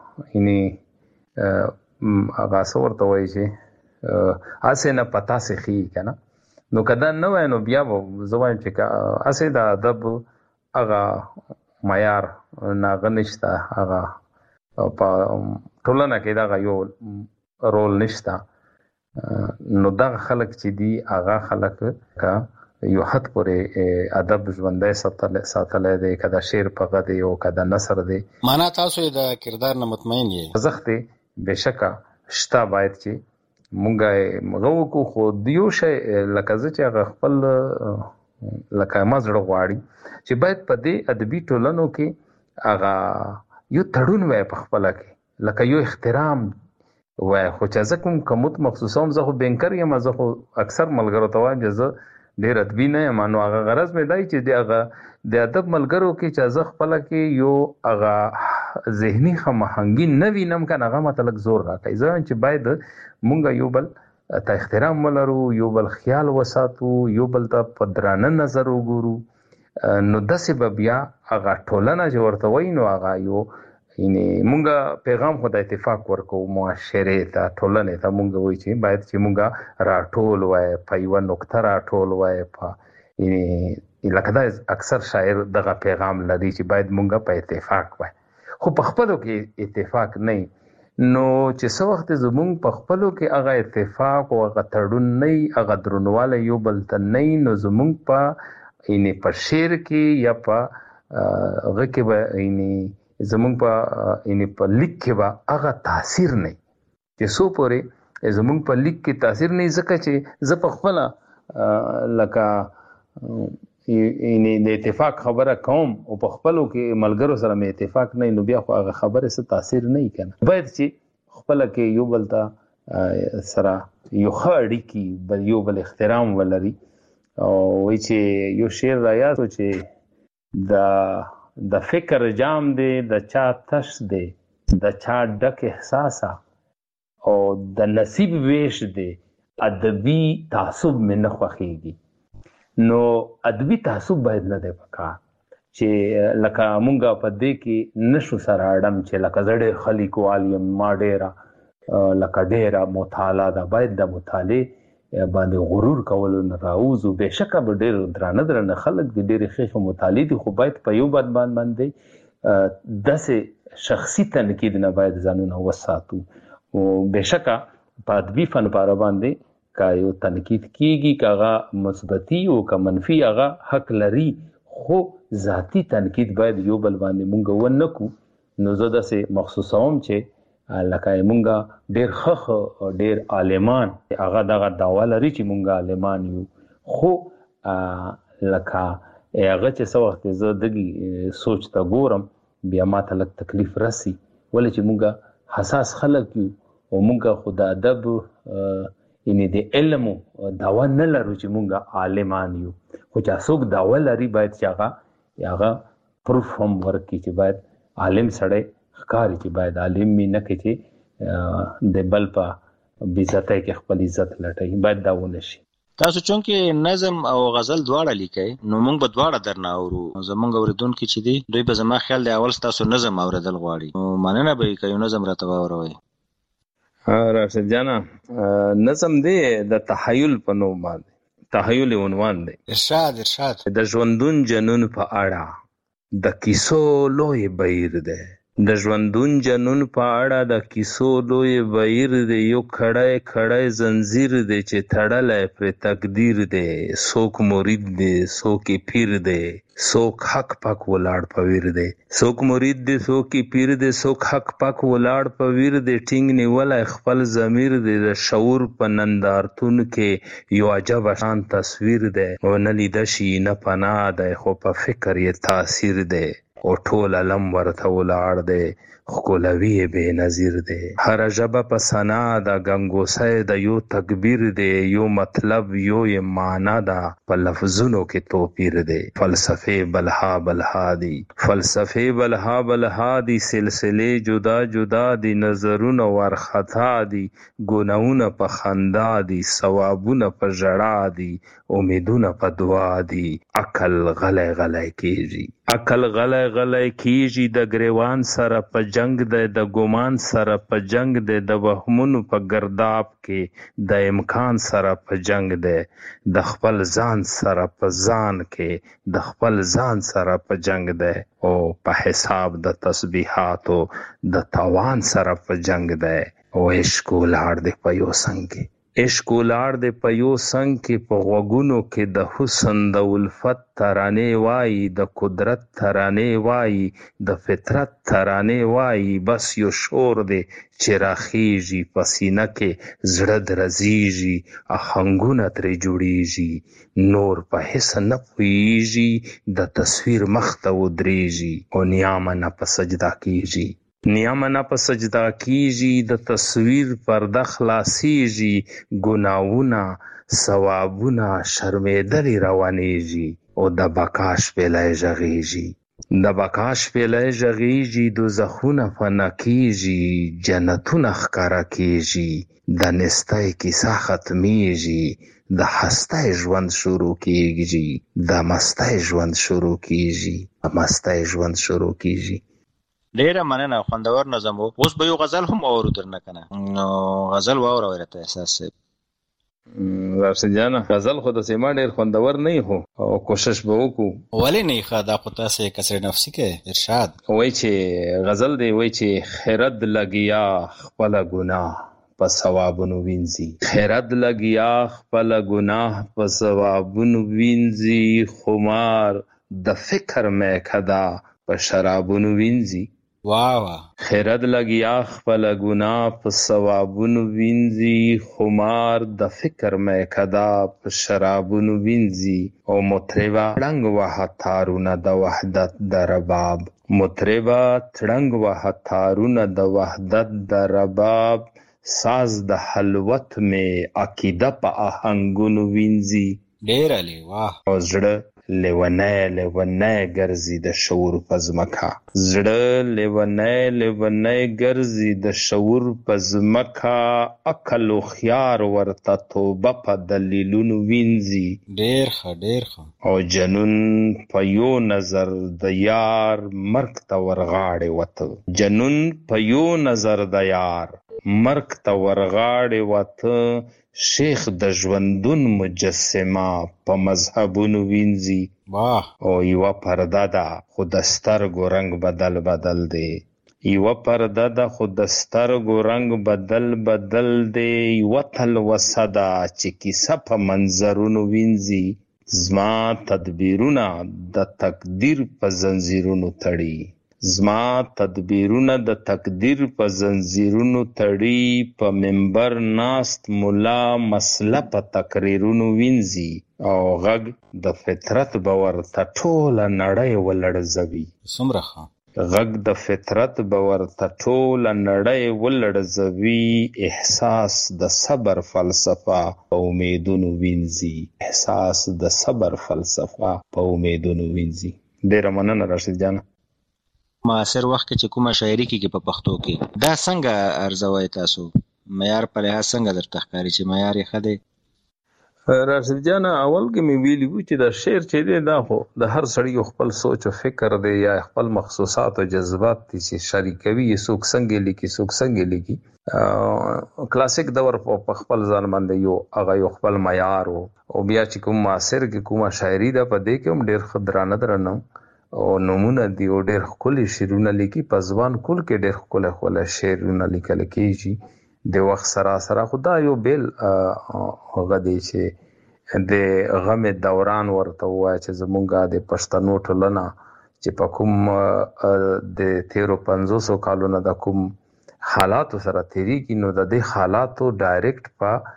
یعنې هغه څه ورته وایي چې هسې نه په تاسې ښیي که نه، نو که دا نه وای نو بیا به زه وایم چې هسې د ادب هغه معیار نه هغه نشته، هغه په ټولنه کې دغه یو رول نشته. نو دغه خلک چې دي هغه خلک که یو حد پورې ادب ژوندی ساتلی دی، که د شعر په غه دی او که د نثر دی. معنا تاسو یې د کردار نه مطمئن یې؟ ارزښت یې بېشکه شته، باید چې مونږ یې هغه وکړو. خو د یو شی لکه زه چې هغه خپل لکه ما زړه غواړي چې باید په دې ادبي ټولنو کې هغه یو تړون وای په خپله کې، لکه یو احترام وای. خو چې زه کوم کموت مخصوصه هم زه خو بینکر یم، زه خو اکثر ملګرو ته وایم چې زه ډېر ادبي نه یم، نو هغه غرض مې دی چې د هغه د ادب ملګرو کې چې زه خپله کې یو هغه ذهني هماهنګي نه وینم که نه هغه ماته لږ زور راکوي. زه وایم چې باید مونږ یو بل ته احترام ولرو، یو بل خیال وساتو، یو بل ته په درانه نظر وګورو، نو داسې به بیا هغه ټولنه چې ورته وایي نو هغه یو یعنې مونږ پیغام خو د اتفاق ورکوو معاشرې ته، ټولنې ته مونږ وایي چې باید چې مونږ راټول وای په یوه نقطه راټول وای په یعنې لکه دا اکثر شاعر دغه پیغام لري چې باید مونږ په اتفاق وای، خو په خپلو کې اتفاق نه. نو چې څه وخت زمونږ په خپلو کې هغه اتفاق او هغه تړون نه وي، هغه درنوالی یو بل ته نه وي، نو زمونږ په اینې په شعر کې یا په هغه کې به اینې زمونږ په اینې په لیک کې به هغه تاثیر نه چې څو پورې زمونږ په لیک کې تاثیر نه ځکه چې زه په خپله لکه اینې د اتفاق خبره کوم او په خپلو کې ملګرو سره مې اتفاق نه نو بیا خو هغه خبرې څه تاثیر نه کنه. باید چې خپله کې یو بل ته سره یو ښه اړیکې بل یو بل احترام ولري. او وایي چې یو شعر را یاد و چې د د فکر جام دی د چا تش دی د چا ډک احساسا او د نصیب ویش دی ادبي تعصب مې نه خوښېږي. نو ادبي تعصب باید نه دی پکار چې لکه مونږ په دې کې نشو سره اړم چې لکه زه ډېر ښه لیکوال یم ما ډېره لکه ډېره مطالعه ده. باید د مطالعې باندې غرور کولو نه راوځو. بېشکه به ډېر درانه درانه خلک دي ډېرې ښې ښه مطالعې دي خو باید په یو بد باندې داسې شخصي تنقید نه باید ځانونه وساتو. او بېشکه په ادبي فن پاره باندې که یو تنقید کیږي که هغه مثبتي او که منفي هغه حق لري خو ذاتي تنقید باید یو بل باندې مونږ ونه کړو. نو زه داسې محسوسوم چې لکه مونږ ډېر ښه ډېر عالمان هغه دغه دعوه لري چې مونږ عالمان یو خو لکه هغه چې څه وخت زه دغې سوچ ته ګورم بیا ما ته لږ تکلیف رسي ولې چې مونږ حساس خلک یو او مونږ خو د ادب یعنې د علم دعوه نه لرو چې مونږ عالمان یو خو چې څوک دعوه لري باید چې هغه هغه پروف هم ورکړي چې باید عالم سړی ښکاري چې باید عالم مې نه کړي چې د بل په بېعزتۍ کې خپل عزت لټوي باید دا ونه شي. تاسو چونکې نظم او غزل دواړه لیکئ نو موږ به دواړه درنه اورو. زموږ اورېدونکي چې دي دوی به زما خیال دی اول ستاسو نظم اورېدل غواړي نو مننه به یې که یو نظم راته واوروئ. راشد جانا نظم دی د تحیل په نوم باندې تحیل عنوان دی. ارشاد ارشاد د ژوندون جنون په اړه د کیسو لوی بهیر دی. د ژوندون جنون په اړه د کیسو لوی بهیر دی. یو کړی کړی زنځیر دی چې تړلی پرې تقدیر دی. څوک مرید دی څوک یې پیر دی څوک حق پک ولاړ په ویر دی. څوک مرید دی څوک یې پیر دی څوک حق پک ولاړ په ویر دی. ټینګ نیولی خپل ضمیر دی. د شعور په نندارتون کې یو عجب شان تصویر دی. و نه لیده شي نه پناه دی خو په فکر یې تاثیر دی. او ټول علم ورته ولاړ دی ښکلوي یې بې نظیر دی. هره ژبه په ثنا د ګنګوسۍ د یو تکبیر دی. یو مطلب یو یې معنا ده په لفظونو کې توپیر دی. فلسفې بلها بلها دي فلسفې بلها بلها دي. سلسلې جدا جدا دي. نظرونه ورخطا دي. ګناهونه په خندا دي. ثوابونه په ژړا دي. امیدونه په دعا دي. عقل غلی غلی کېږي عقل غلی غلی کېږي. د ګریوان سره په جنگ دی د ګمان سره په جنگ دی. د وهمونو په گرداب کې د امکان سره په جنگ دی. د خپل ځان سره په ځان کې د خپل ځان سره په جنگ دی. او په حساب د تسبیحاتو د توان سره په جنگ دی. او عشق ولاړ دی په یو څنګ کې عشق ولاړ دی په یو څنګ کې. په غوږونو کې د حسن د الفت ترانې وایي. د قدرت ترانې وایي. د فطرت ترانې وایي. بس یو شور دی چې راخیږي په سینه کې زړه درزیږي. آهنګونه ترې جوړیږي. نور په حس نه پوهیږي. د تصویر مخ ته ودرېږي. او نیامه نه په سجده کیږي. نیامه نه په سجده کیږي. د تصویر پرده خلاصیږي. ګناهونه ثوابونه شرمېدلې روانېږي. او د بقا شپېلی غږېږي. د بقا شپېلی غږېږي. دوزخونه فنا کیږي. جنتونه ښکاره کیږي. د نستی کیسه ختمیږي. د هستی ژوند شروع کیږي. د مستی ژوند شروع کیږي. د مستی ژوند شروع کیږي. ډیره مننه خوندور نظم وو. اوس به یو غزل هم اورو درنه کنه نو غزل واوروئ راته احساس صاحب. راشد جانا غزل خو د سیما ډیر خوندور نه هو او کوشش به وکړو. ولې نه ښه دا خو تاسې کسر نفسي کې ارشاد وای چې غزل دی وای چې خیرت لګیا خپل ګناه په ثوابونو وینځي. خیرت لګیا خپل ګناه په ثوابونو وینځي. خمار د فکر میکده په شرابونو وینځي. واه واه. خیرت لګیا خپل ګناه په ثوابونو وینځي. خمار د فکر میکده په شرابونو وینځي. او مطربه تړنګ وهه تارونه د وحدت د رباب. مطربه تړنګ وهه تارونه د وحدت د رباب. ساز د حلوت می عقیده په آهنګونو وینځي. ډیر علی واه. او زړه لیونی لیونی ګرځي د شعور په ځمکه. زړه لیونی لیونی ګرځي د شعور په ځمکه. عقل و خیار ورته توبه په دلیلونو وینځي. ډیر ښه ډیر ښه. او جنون په یو نظر د یار مرګ ته ورغاړې وته. جنون په یو نظر د یار مرګ ته ورغاړې وته. شیخ د ژوندون مجسمه په مذهبونو وینځي. واه. او یوه پرده ده خو د سترګو رنګ بدل بدل دی. یوه پرده ده خو د سترګو رنګ بدل بدل دی. یوه تلوسه ده چې کیسه په منظرونو وینځي. زما تدبیرونه د تقدیر په زنځیرونو تړي. زما تدبیرونه د تقدیر په زنځیرونو تړي. په منبر ناست ملا مسله په تقریرونو وینځي. او غږ د فطرت به ورته ټوله نړۍ ولړزوي. څومره ښه. غږ د فطرت به ورته ټوله نړۍ ولړزوي. احساس د صبر فلسفه په امیدونو وینځي. احساس د صبر فلسفه په امیدونو وینځي. ډیره مننه راشد جان. معاصر وخت کې چې کومه شاعري کېږي په پښتو کې دا څنګه ارزوئ تاسو؟ معیار په لحاظ څنګه درته ښکاري چې معیار یې ښه دی؟ راشد جان اول کې مې ویلي وو چې دا شعر چې دی دا خو د هر سړي خپل سوچ او فکر دی یا خپل مخصوصات او جذبات دي چې شریکوي. څوک څنګه لیکي څوک څنګه لیکي. کلاسیک دور په خپل ځان باندې یو هغه یو خپل معیار او بیا چې کوم معاصر کې کومه شاعري ده په دې کې هم ډېر ښه درانه درانه او نمونه دي او ډېر ښکلي شعرونه لیکي. په ځوان کل کې ډېر ښکلی ښکلی شعرونه لیکل کېږي. د وخت سره سره خو دا یو بیل هغه دی چې د غم دوران ورته ووایه چې زمونږ د پښتنو ټولنه چې په کوم د تیرو پنځوسو کالونو د کوم حالاتو سره تیریږي نو د دې حالاتو ډایرکټ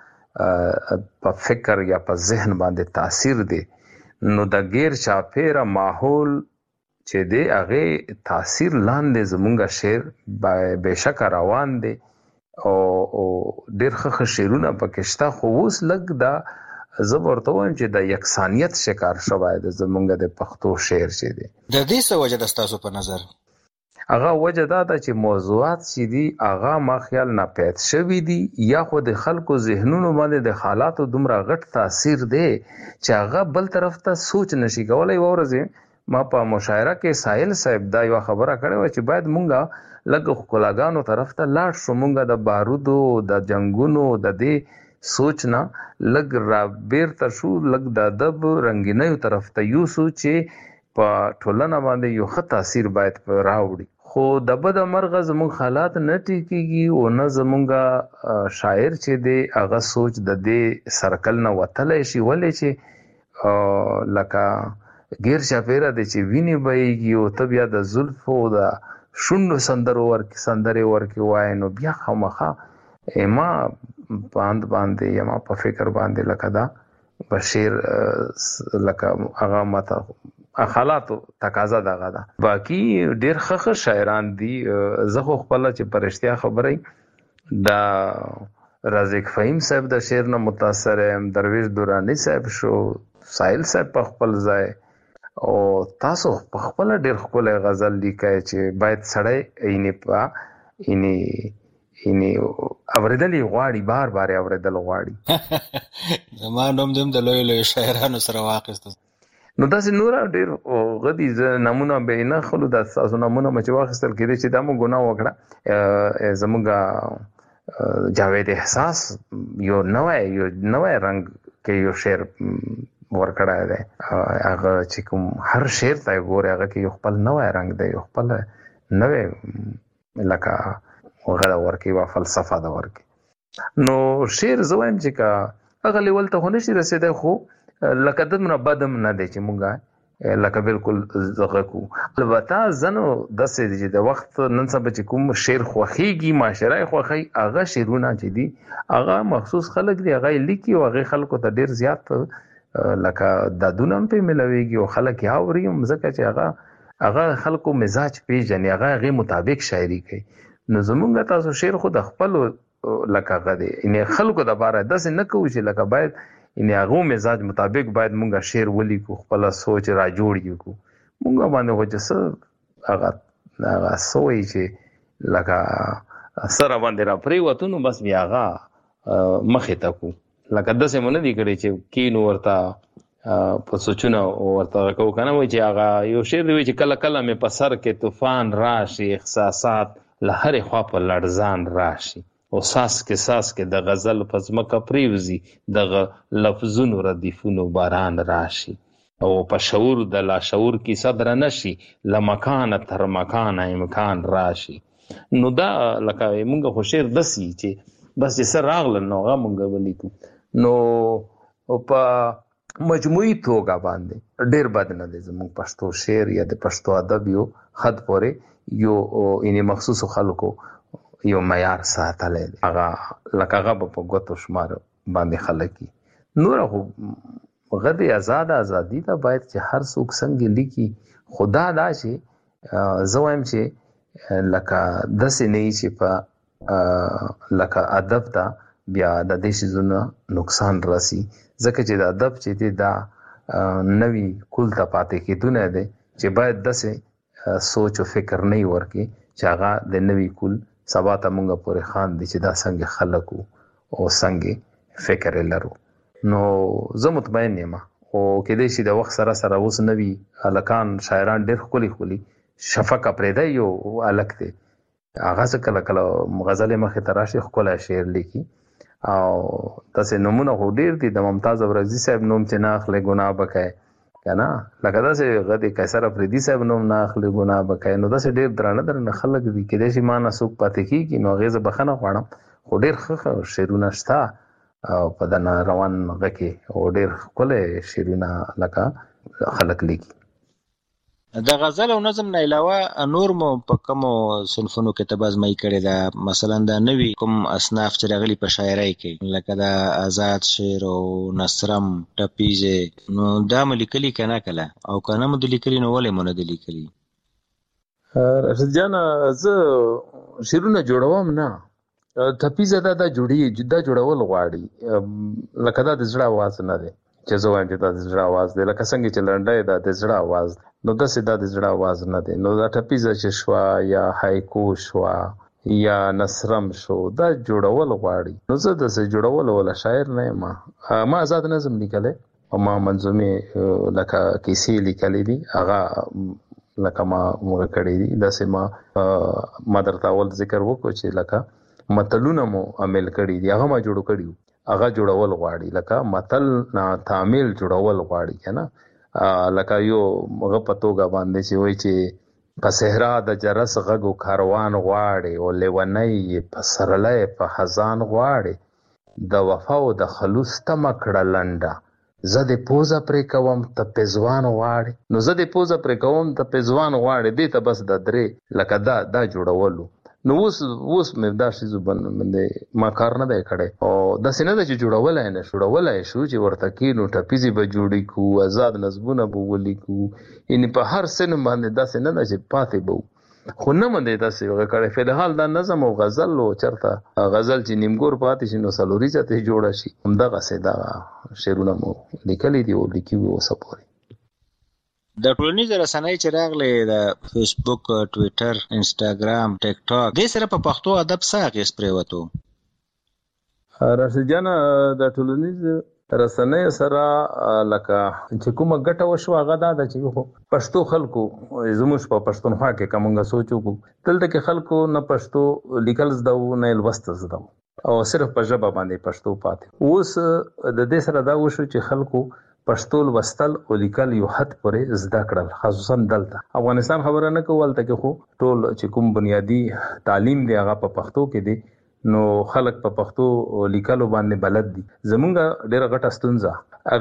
په په فکر یا په ذهن باندې تاثیر دی. نو د غیر چاپیره ماحول چې دی هغه تاثیر لاندې زمونږ شعر بېشکه روان دی او ډېر ښه شعرونه پکې شته. خو اوس لږ دا زه ورته وایم چې د یکسانیت شکار شوی دی زمونږ د پښتو شعر چې دی. د دې څه وجه ده ستاسو په نظر؟ هغه وجه دا ده چې موضوعات چې دي هغه ما خیال ناپید شوي دي یا خو د خلکو ذهنونو باندې د حالاتو دومره غټ تاثیر دی چې هغه بل طرف ته سوچ نشي کولی. یوه ورځ ما په مشاعره کې ساحل صاحب دا یوه خبره کړې وه چې باید مونږ لږ ښکلاګانو طرف ته لاړ شو. مونږ د بارودو د جنګونو د دې سوچ نه لږ را بیرته شو، لږ د ادب رنګینیو طرف ته یوسو چې په ټولنه باندې یو ښه تاثیر باید راوړي. خو د بده مرغه زمونږ حالات نه ټیکېږي او نه زمونږ شاعر چې دی هغه سوچ د دې سرکل نه وتلی شي. ولې چې لکه غیر چاپیره دی چې وینې بهیږي او ته بیا د زلفو د شونډو سندرو ورکې سندرې ورکې وایې نو بیا خامخا ما باند باندې یا ما په فکر باندې لکه دا په شعر لکه هغه ماته حالاتو تقاضا دغه ده. باقي ډېر ښه ښه شاعران دي. زه خو خپله چې په رښتیا خبره دا رازق فهیم صاحب د شعر نه متاثر یم. درویش درانی صاحب شو، ساحل صاحب په خپل ځای او تاسو په خپل ډېر ښکلی غزل لیکئ چې باید سړی یعنې په یعنې یعنې اورېدل یې غواړي، بار بار یې اورېدل غواړي. زما نوم دې هم د لویو لویو شاعرانو سره واخیسته. نو داسې نوره ډېر غدي زه نمونه به یې نه خلو دا ستاسو نمونه مې چې واخیستل کېدی چې دا مو ګناه وکړه. زموږ جاوید احساس یو نوی یو نوی رنګ کې یو شعر ورکړی دی. هغه چې کوم هر شعر ته یې ګورې هغه کې یو خپل نوی رنګ دی، یو خپل نوی لکه هغه د ورکې یوه فلسفه د ورکې. نو شعر زوایم چې کا هغه لیول ته هونه شي رسیدای خو لکه دمنه بدم نه دی چې مونږه لکه بالکل زغه کو البته زنو د سې چې د وخت نن سبا چې کوم شعر خوخيږي معاشره خوخي هغه شعرونه چې دي هغه مخصوص خلک دی هغه لیکي او هغه خلکو ته ډیر زیات لکه د دونم په ملويږي او خلک یا وري مزکه چې هغه هغه خلکو مزاج پیژني هغه غي مطابق شاعري کوي نو زمونږ تاسو شعر خو د خپل لکه غدي ان خلکو د باره د څه نه کوي چې لکه باید ان هغه مزاج مطابق باید مونږه شعر ولي کو خپل سوچ را جوړ یو کو مونږه باندې هو چې هغه هغه سوې چې لکه سره باندې را پری وته نو بس بیا هغه مخه تا کو لکه د څه مونږ دی کړی چې کینو ورته په سوچونه ورته کو کنه وای چې هغه یو شعر دی چې کله کله مې په سر کې طوفان راشي احساسات لهر خوا په لړزان راشي او ساس کې ساس کې د غزل پزمکه پریوزی د لفظونو ردیفونو باران راشي او په شعور د لا شعور کې صدر نشي لمکان تر مکان امکان راشي نو دا لکه مونږ خو شعر دسی چې بس چې سر راغل نو هغه مونږ ولیکو نو په مجموعي توګه باندې ډیر بد نه دي زموږ پښتو شعر یا د پښتو ادب یو خط پورې یو اني مخصوص خلکو یو معیار ساتلې هغه لکه هغه په ګوتو شمار باندې خلک نور خو غدي آزاد ازادي ته باید چې هر څوک څنګه لیکي خدا دا شي زویم چې لکه د سینې چې په لکه ادب ته بیا د دې شزونه نقصان راسي ځکه چې د ادب چې دی دا نوی کول ته پاتې کېدونه دی چې باید د سه سوچ او فکر نه ورکي چې هغه د نوی کول سبا ته مونږه پورې خان دي چې دا څنګه خلکو او څنګه فکر لرو نو زه مطمئن یم او کله چې د وخت سره سره اوس نوی الکان شاعران ډېر خولي خولي شفق پرېدا یو الک دی هغه څه کله کله غزل مخه تراشي خپل شعر لیکي او تاسو نمونه هډیر دي د ممتاز اورزی صاحب نوم چې نه اخلي ګناه بکای کنه لکه دا چې غدي قیصر افریدی صاحب نوم نه اخلي ګناه بکای نو دا چې ډیر درنه درنه خلک دي کله چې ما نه سوق پاتې کیږي نو غیزه بخنه غواړم خو ډیر ښه شعرونه شته او په دنا روان غکي او ډیر خپل شعرونه لکه خلک لیکي د غزل او نظم نه علاوه نور مو په کومو صنفونو کې تبازمای کړي دا مثلا د نوی کوم اصناف چې راغلي په شاعرۍ کې لکه د آزاد شعر او نثرم ټپیزه نو دا ملیکلي کنه کله او کنه مو د لیکلي نو ولې مونږ د لیکلي رشد جان زه شعرونه جوړوم نه ټپیزه دا د جوړي جدا جوړول غواړي لکه دا د زړه आवाज نه دی چې زه وایم چې دا د زړه आवाज دی لکه څنګه چې لنډه دا د زړه आवाज نو دا سیدا د زړه आवाज نه دی نو دا ټپیزه چې شوا یا هایکو شوا یا نثرم شو دا جوړول غواړي نو زه د څه جوړول ولا شاعر نه ما ما آزاد نظم لیکل او ما منظومه لکه کیسې لیکلې دي هغه لکه ما موږ کړی دي دا سه ما مدر تاول ذکر وکړو چې لکه متلونه مو عمل کړی دي هغه ما جوړ کړیو هغه جوړول غواړي لکه متل نه تعامل جوړول غواړي کنه لکه یو مغه پتوګه باندې چې وای چې په صحرا د جرس غږو کاروان غواړي او لیونی په سرلې په خزان غواړي د وفا او د خلوص تمکړه لنډه زه د پوزه پرې کوم ته پزوان غواړي نو زه د پوزه پرې کوم ته پزوان غواړي دې ته بس د درې لکه دا دا جوړولو نو اوس اوس مې دا شی زبن باندې ما کار نه دی کړی او د سینې د جوړولای نه جوړولای شو چې ورته کینو ټپیزي به جوړی کو آزاد نظمونه به ولیکو ان په هر سن باندې د سینې د چې پاتې بو خو نه مده د څه کړی په الحال د نظم او غزل او چرته غزل چې نیمګور پاتې شي نو سلوري ته جوړ شي همدغه سیدا شعرونه مو لیکلي دي او لیکيو سپوري د ټولنیز رسنۍ چې راغلي د فیسبوک ټویټر انسټاګرام ټیک ټاک د سره په پښتو ادب څخه غیس پریوتو راشد جان د ټولنیز رسنۍ سره لکه چې کومه ګټه وشو هغه دا چې خو پښتو خلکو زموږ په پښتونخوا کې کومه سوچو کو دلته کې خلکو نه پښتو لیکل زده نه لوست زده او صرف په ژبه باندې پښتو پاتې اوس د دې سره دا وشو چې خلکو پښتو وستل او لیکل یو حد پورې زده کړل خصوصا دلته افغانستان خبره نه کول ته خو ټول چې کوم بنیادی تعلیم دی هغه په پښتو کې دی نو خلک په پښتو لیکلو باندې بلد دي. زمونږ ډیره غټه ستونزه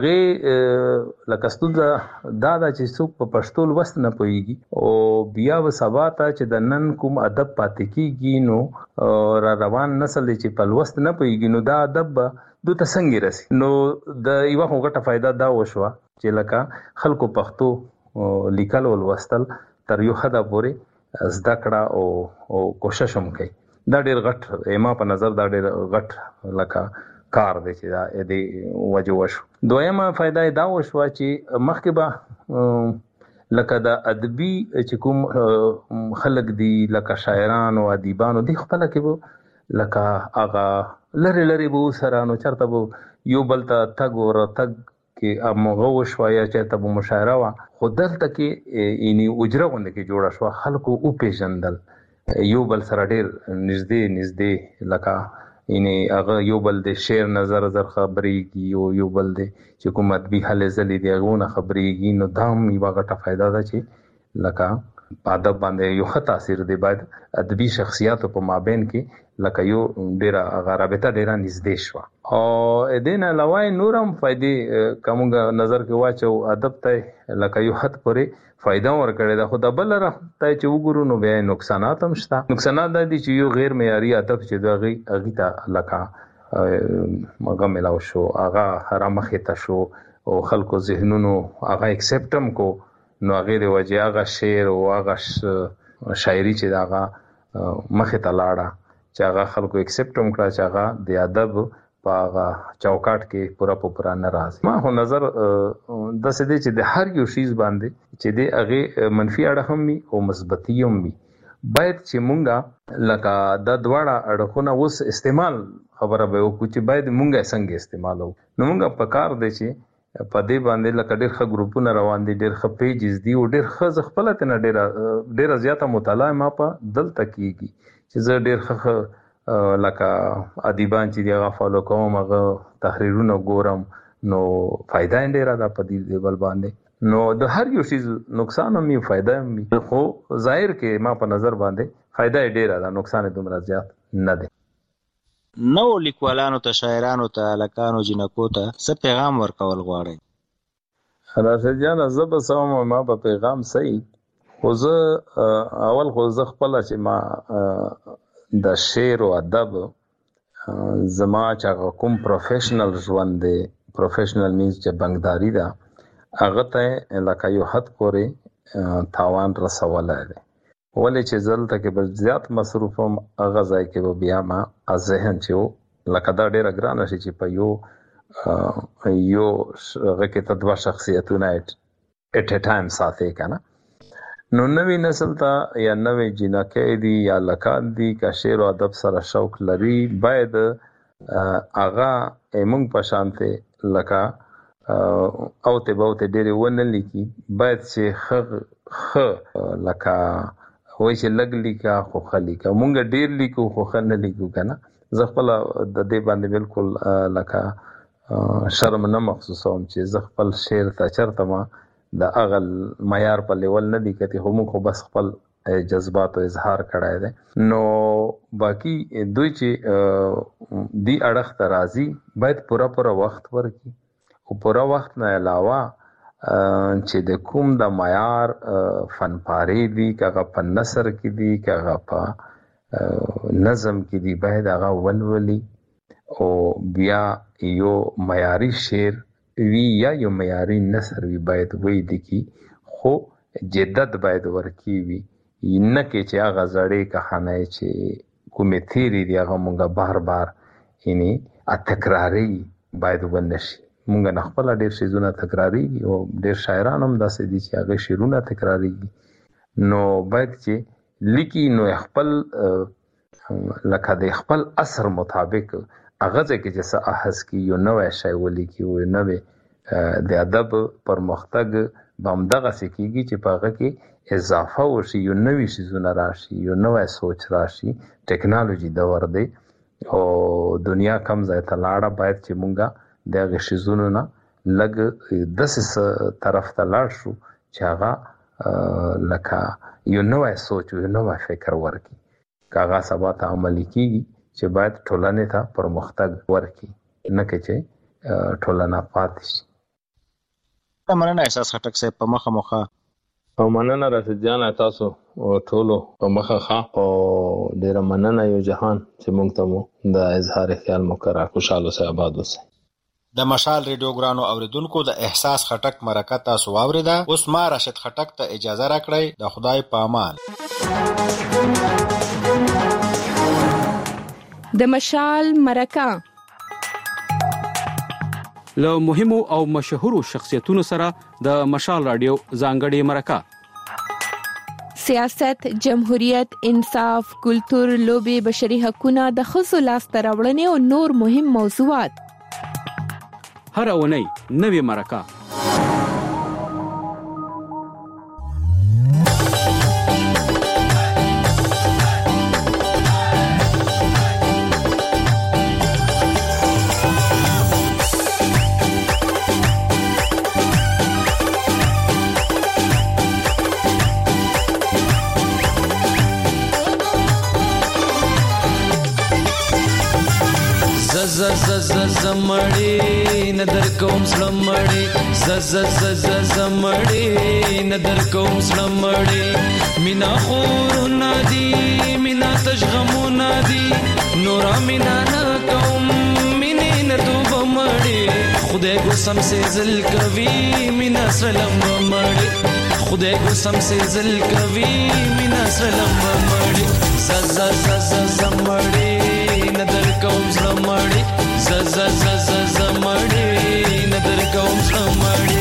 هغه لکه ستونزه دا ده چې څوک په پښتو لوست نه پوهیږي او بیا و سبا ته چې د نن کوم ادب پاتې کیږي نو را روان نسل چې په لوست نه پوهیږي نو دا ادب د تسنګ رسي. نو د یو غټه فائدہ دا وشوه چې لکه خلکو پښتو لیکل او لوستل تر یو حد پورې زده کړه او او کوشش هم کوي. دا ډیر غټ ایما په نظر دا ډیر غټ لکه کار دی چې دا د وجه وشو. دویمه فائدہ دا وشو چې مخکې به لکه د ادبي چې کوم خلک دي لکه شاعران او ادیبان دي خپل کې به لکه هغه لری لری به سره نو چرته به یو بل ته تګ ور تګ کې امغه وشو یا چې ته مشاعره وا خودل ته کې یعنی اجره غونډه کې جوړه شو خلکو او پیژندل یو بل سره ډیر نږدې نږدې لکه یعنی هغه یو بل د شعر نظر زر خبرېږي او یو بل د چې کوم ادبي حل زلي دی هغه خبرېږي. نو دا هم یو غټه فائدہ ده چې لکه په ادب باندې یو ښه تاثیر دی. باید ادبي شخصیاتو په مابین کې لکه یو ډیره هغه رابطه ډیره نږدې شوه. او د دې نه علاوه نورم فائدې کومه نظر کې واچو ادب ته لکه یو حد پورې فائدہ ورکړی دا. خو د بل را ته چې وګورو نو بیا نقصانات هم شته. نقصانات دا دي چې یو غیر معیاري ادب چې دا غي اغه ته لکه مګه ملاو شو هغه حرامخه ته شو او خلکو ذهنونو هغه اکسپټم کو نو هغه د وجه هغه شعر او هغه شاعري چې داغه مخه ته لاړه چې هغه خلکو اکسپټم کړه چې هغه د ادب په چوکاټ کې پورا پورا ناراض. ما هو نظر د سدي چې د هر یو شیز باندې چې د هغه منفي اړه هم وي او مثبتي هم وي. باید چې مونږه لکه د دواړه اړخونه اوس استعمال خبره به وکړو چې باید مونږه څنګه استعمالو. نو مونږه په کار دی چې په دې باندې لکه ډېر ښه ګروپونه روان دي ډېر ښه پیجز دي او ډېر ښه خپل ته نه ډېر ډېر زیاته مطالعه ما په دلته کیږي چې زه ډېر ښه لکه ادیبان چې دی غفالو کوم هغه تحریرونه ګورم نو فائدہ یې ډیره ده په دې لیول باندې. نو د هر یو شی نقصان هم یو فائدہ هم وي خو ظاهر کې ما په نظر باندې فائدہ یې ډیره ده نقصان یې دومره زیات نه دی. نو لیکوالانو ته شاعرانو ته لکانو جنکو ته څه پیغام ورکول غواړي؟ راشد جان زه به سم ما په پیغام صحیح خو زه اول خو زه خپل چې ما د شعر او ادب زما چې کوم پروفیشنل ژوند دی پروفیشنل مینز چې بنکداری ده هغه ته لکه یو حد پورې تاوان رسولی دی. ولې چې دلته کې به زیات مصروف هم هغه ځای کې به بیا ما ذهن چې و لکه دا ډېره ګرانه شي چې په یو یو هغه کې ته دوه شخصیتونه ایټ ا ټایم ساتي که نه. نو نوی نسل ته یا نوی جنکې دي یا لکان دي که شعر او ادب سره شوق لري باید هغه موږ په شانته لکه او ته به ته ډېرې ونه لیکي باید چې ښه ښه لکه وایي چې لږ لیکه خو ښه لیکه. موږ ډېر لیکو خو ښه نه لیکو که نه. زه خپله د دې باندې بالکل لکه شرم نه محسوسوم چې زه خپل شعر ته چېرته ما د هغه معیار په لیول نه دي کتي خو موږ خو بس خپل جذباتو اظهار کړی دی. نو باقي دوی چې دی اړخ ته راځي باید پوره پوره وخت ورکړي او پوره وخت نه علاوه چې د کوم د معیار فنپارې دي که هغه په نثر کې دي که هغه په نظم کې دي باید هغه ولولي او بیا یو معیاري شعر وی یا یو معیاري نثر وی باید وی دی کی خو جدت باید ورکی وی نه کې چې هغه زړې کہانی چې کومې تیری دی هغه مونږه بار بار یعنی تکراری باید ونشي. مونږ نه خپل ډېر شیزونه تکراری او ډېر شاعران هم داسې دي چې هغه شعرونه تکراری نو باید چې لیکي نو خپل لکه د خپل اثر مطابق هغه ځکه چې څه احس کی یو نوې شی ولیکي او نوې د ادب پرمختګ به همدغه څه کېږي چې په هغه کې اضافه وشي یو نوي شیزونه راشي یو نوی سوچ راشي. ټیکنالوژي دور دی او دنیا کم ځای ته لاړه باید چې مونږه د هغې شیزونو نه لږ داسې طرف ته لاړ شو چې هغه لکه یو نوی سوچ یو نوی فکر ورکړي که هغه سبا ته عملي کېږي چې باید ټولنې ته پرمختګ ورکړي، نه کې چې ټولنه پاتې شي. مننه احساس خټک صاحب په مخه مخه او مننه راشد جان تاسو ټولو په مخه ښه او ډیر مننه یو جهان چې موږ ته مو د اظهار خیال مکرر خوشاله سه آباد اوسه. د مشال ریډیو ګرانو اوریدونکو د احساس خټک مرکه تاسو واوریده. اوس ما راشد خټک ته اجازه راکړئ. د خدای په امان. د مشال مرکه له مهمو او مشهورو شخصیتونو سره د مشال رادیو ځانګړي مرکه. سیاست، جمهوریت، انصاف، کلتور، لوبي، بشري حقوقونه، د ښځو لاسته راوړنې او نور مهم موضوعات. هر اونۍ نوې مرکه. ز ز ز زمړی ندر کوم سلمړی ز ز ز ز زمړی ندر کوم سلمړی مینا خور نادي مینا تشغمو نادي نورا مینا نا کوم مینه ندوب مړی خدای کو سم سے زل کوي مینا سلام مړی خدای کو سم سے زل کوي مینا سلام مړی ز ز ز ز زمړی ندر کوم سلمړی ز ز ز ز زمړی ندر کوم سلمړی.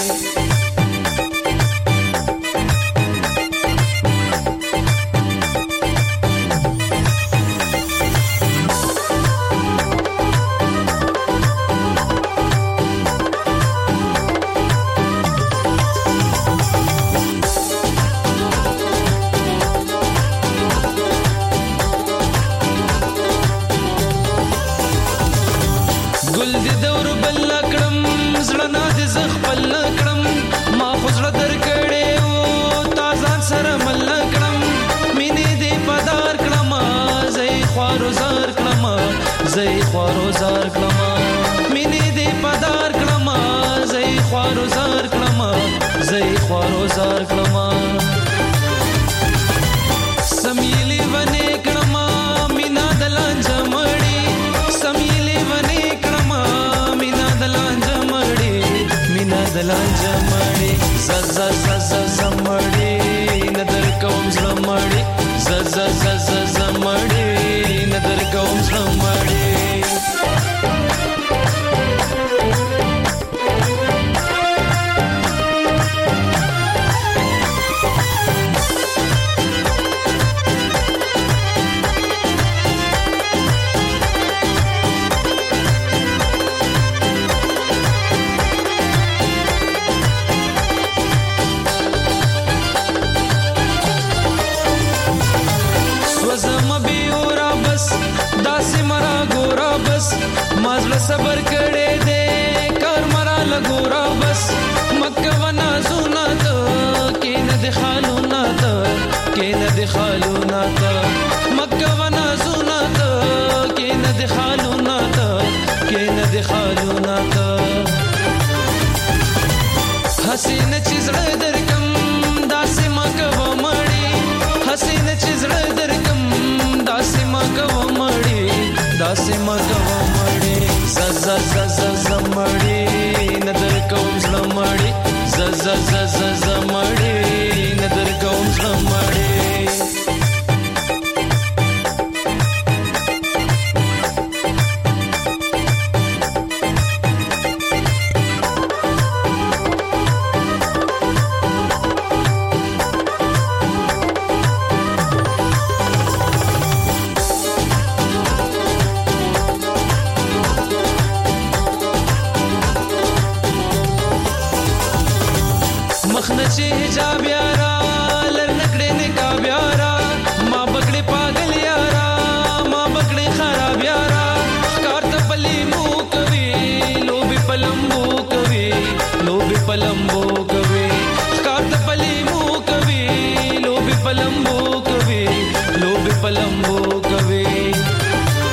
ګل دې دور بل کړم زړه نه دې زخ بل کړم ما خو زړه در کړې او تازه سره مل کړم مینې دې پدار کړم زې خوارو زار کړم زې خوارو زار کړم مینې دې پدار کړم زې خوارو زار کړم زې خوارو زار کړم سمېلې ونې کړم مینا دلان جمړې سمېلې ونې دلان جمړې ز ز ز ز زمړې ندر کوم زمړې ز ز ز ز زمړې ندر کوم زمړې. صبر کړه دې کار مرا لګورا بس مکه ونا زونا ته کې نه د خالونا ته کې نه د خالونا ته مکه ونا زونا ته کې نه د خالونا ته کې نه د خالونا ته حسین چې زړه درکم داسې مکه و مړی حسین چې زړه درکم داسې مکه و مړی داسې مکه و مړی ز ز ز ز زمړی ندر کوم زمړی ز ز ز ز زمړی ندر کوم زمړی. مخنه چې حجاب یارا لر نکړې نقاب یارا ما بګړې پاگل یارا ما بګړې خراب یارا کار ته پلی مو کوي لوبي پلمبو کوي لوبي پلمبو کوي کار ته پلی مو کوي لوبي پلمبو کوي لوبي پلمبو کوي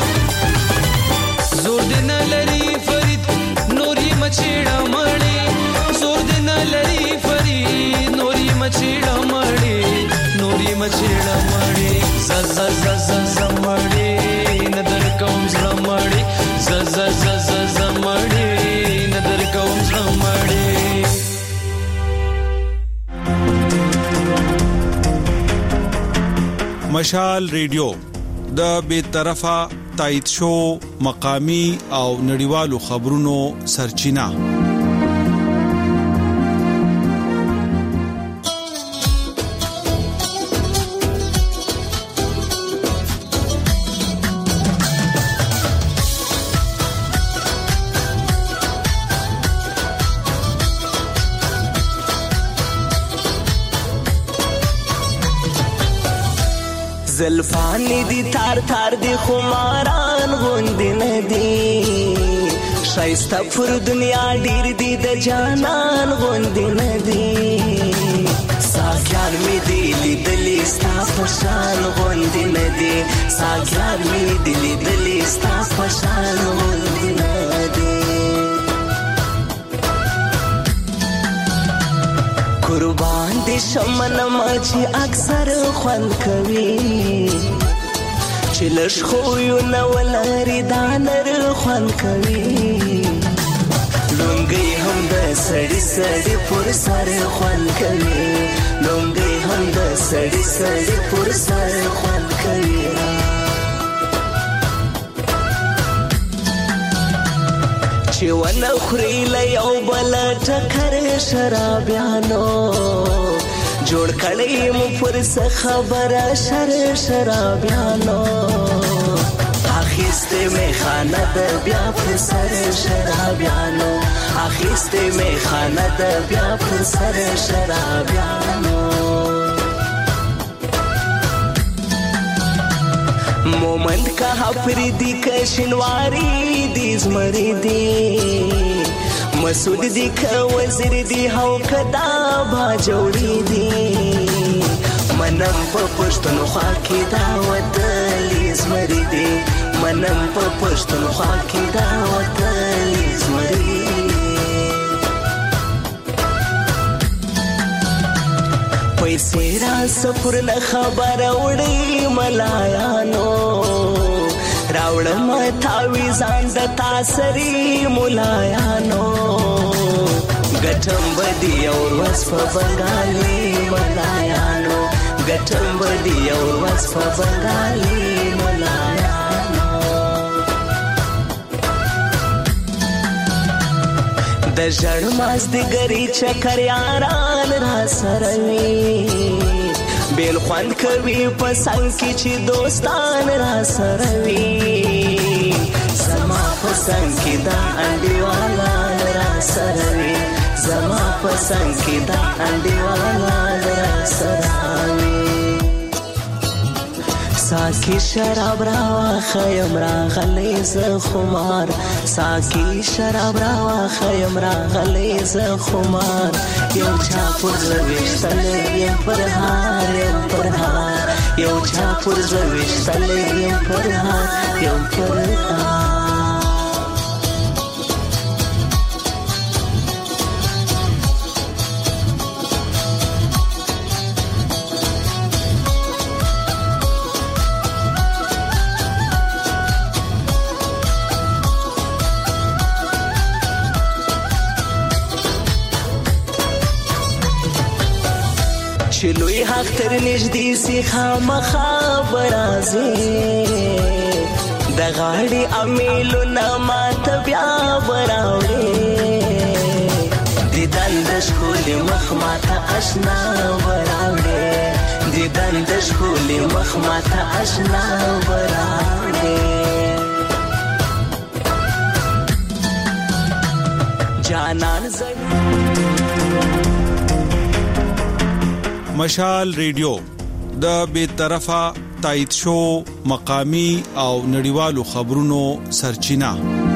ز ز ز زمړې ندر کوم زمړې ز ز ز ز زمړې ندر کوم زمړې. مشال ریډیو د بے طرفه تایید شو مقامی او نړیوالو خبرونو سرچینه. زلفانی دی تار تار دی خماران غوندی ندی شایسته پر دنیا ډیر دی د جانان غوندی ندی ساګیان می دی لیدلی ستا پشان غوندی ندی ساګیان می دی لیدلی ستا پشان غوندی ندی قربان دي شمن ماچی اکثر خوان کوي چلش خو یو نو لري دانر خوان کوي لونګي هم د سړی سړی پر سر خوان کوي لونګي هم د سړی سړی پر سر خوان کوي چې ونه خوري له یو بل ټکر شرابیانو جوړ کړی مو پر څه خبره شر شرابیانو اخیسته می خانه د بیا پر سر شرابیانو اخیسته می خانه د بیا پر سر شرابیانو مومند کا حفری کشنواری دی زمری دی مسعود دی کا وزیر دی هاو کدا با جوړی دی منم په پښتون خوا کې دا وتلی زمری دی منم په پښتون خوا کې دا وتلی زمری پیسې را سفر نه خبر وړي ملایانو راوړم تاوی ځان د تاسری ملایانو ګټم بدی اور وصف بنگالی ملایانو ګټم بدی اور وصف بنگالی ملایانو د ژړ ماز د ګری چکر یاران را سروي بیل خوان کوي پسنګ کې چې دوستان را سروي زما پسنګ کې دا انډیوالا را سروي زما پسنګ کې دا انډیوالا را سروي ساکی شراب راوا خیم را غلی ز خمار ساکی شراب راوا خیم را غلی ز خمار یو چا پر زویشتل یم پر هار یم پر هار یو چا پر زویشتل یم پر هار یم پر هار چلوی حق تر نجدی سی خامخا برازی د غاړي امیلو نمات بیا براوړي د دندش کولې مخ ماته آشنا براوړي د دندش کولې مخ ماته آشنا براوړي جانان زړه مشال ریډیو د بے طرفه تایید شو مقامی او نړیوالو خبرونو سرچینه.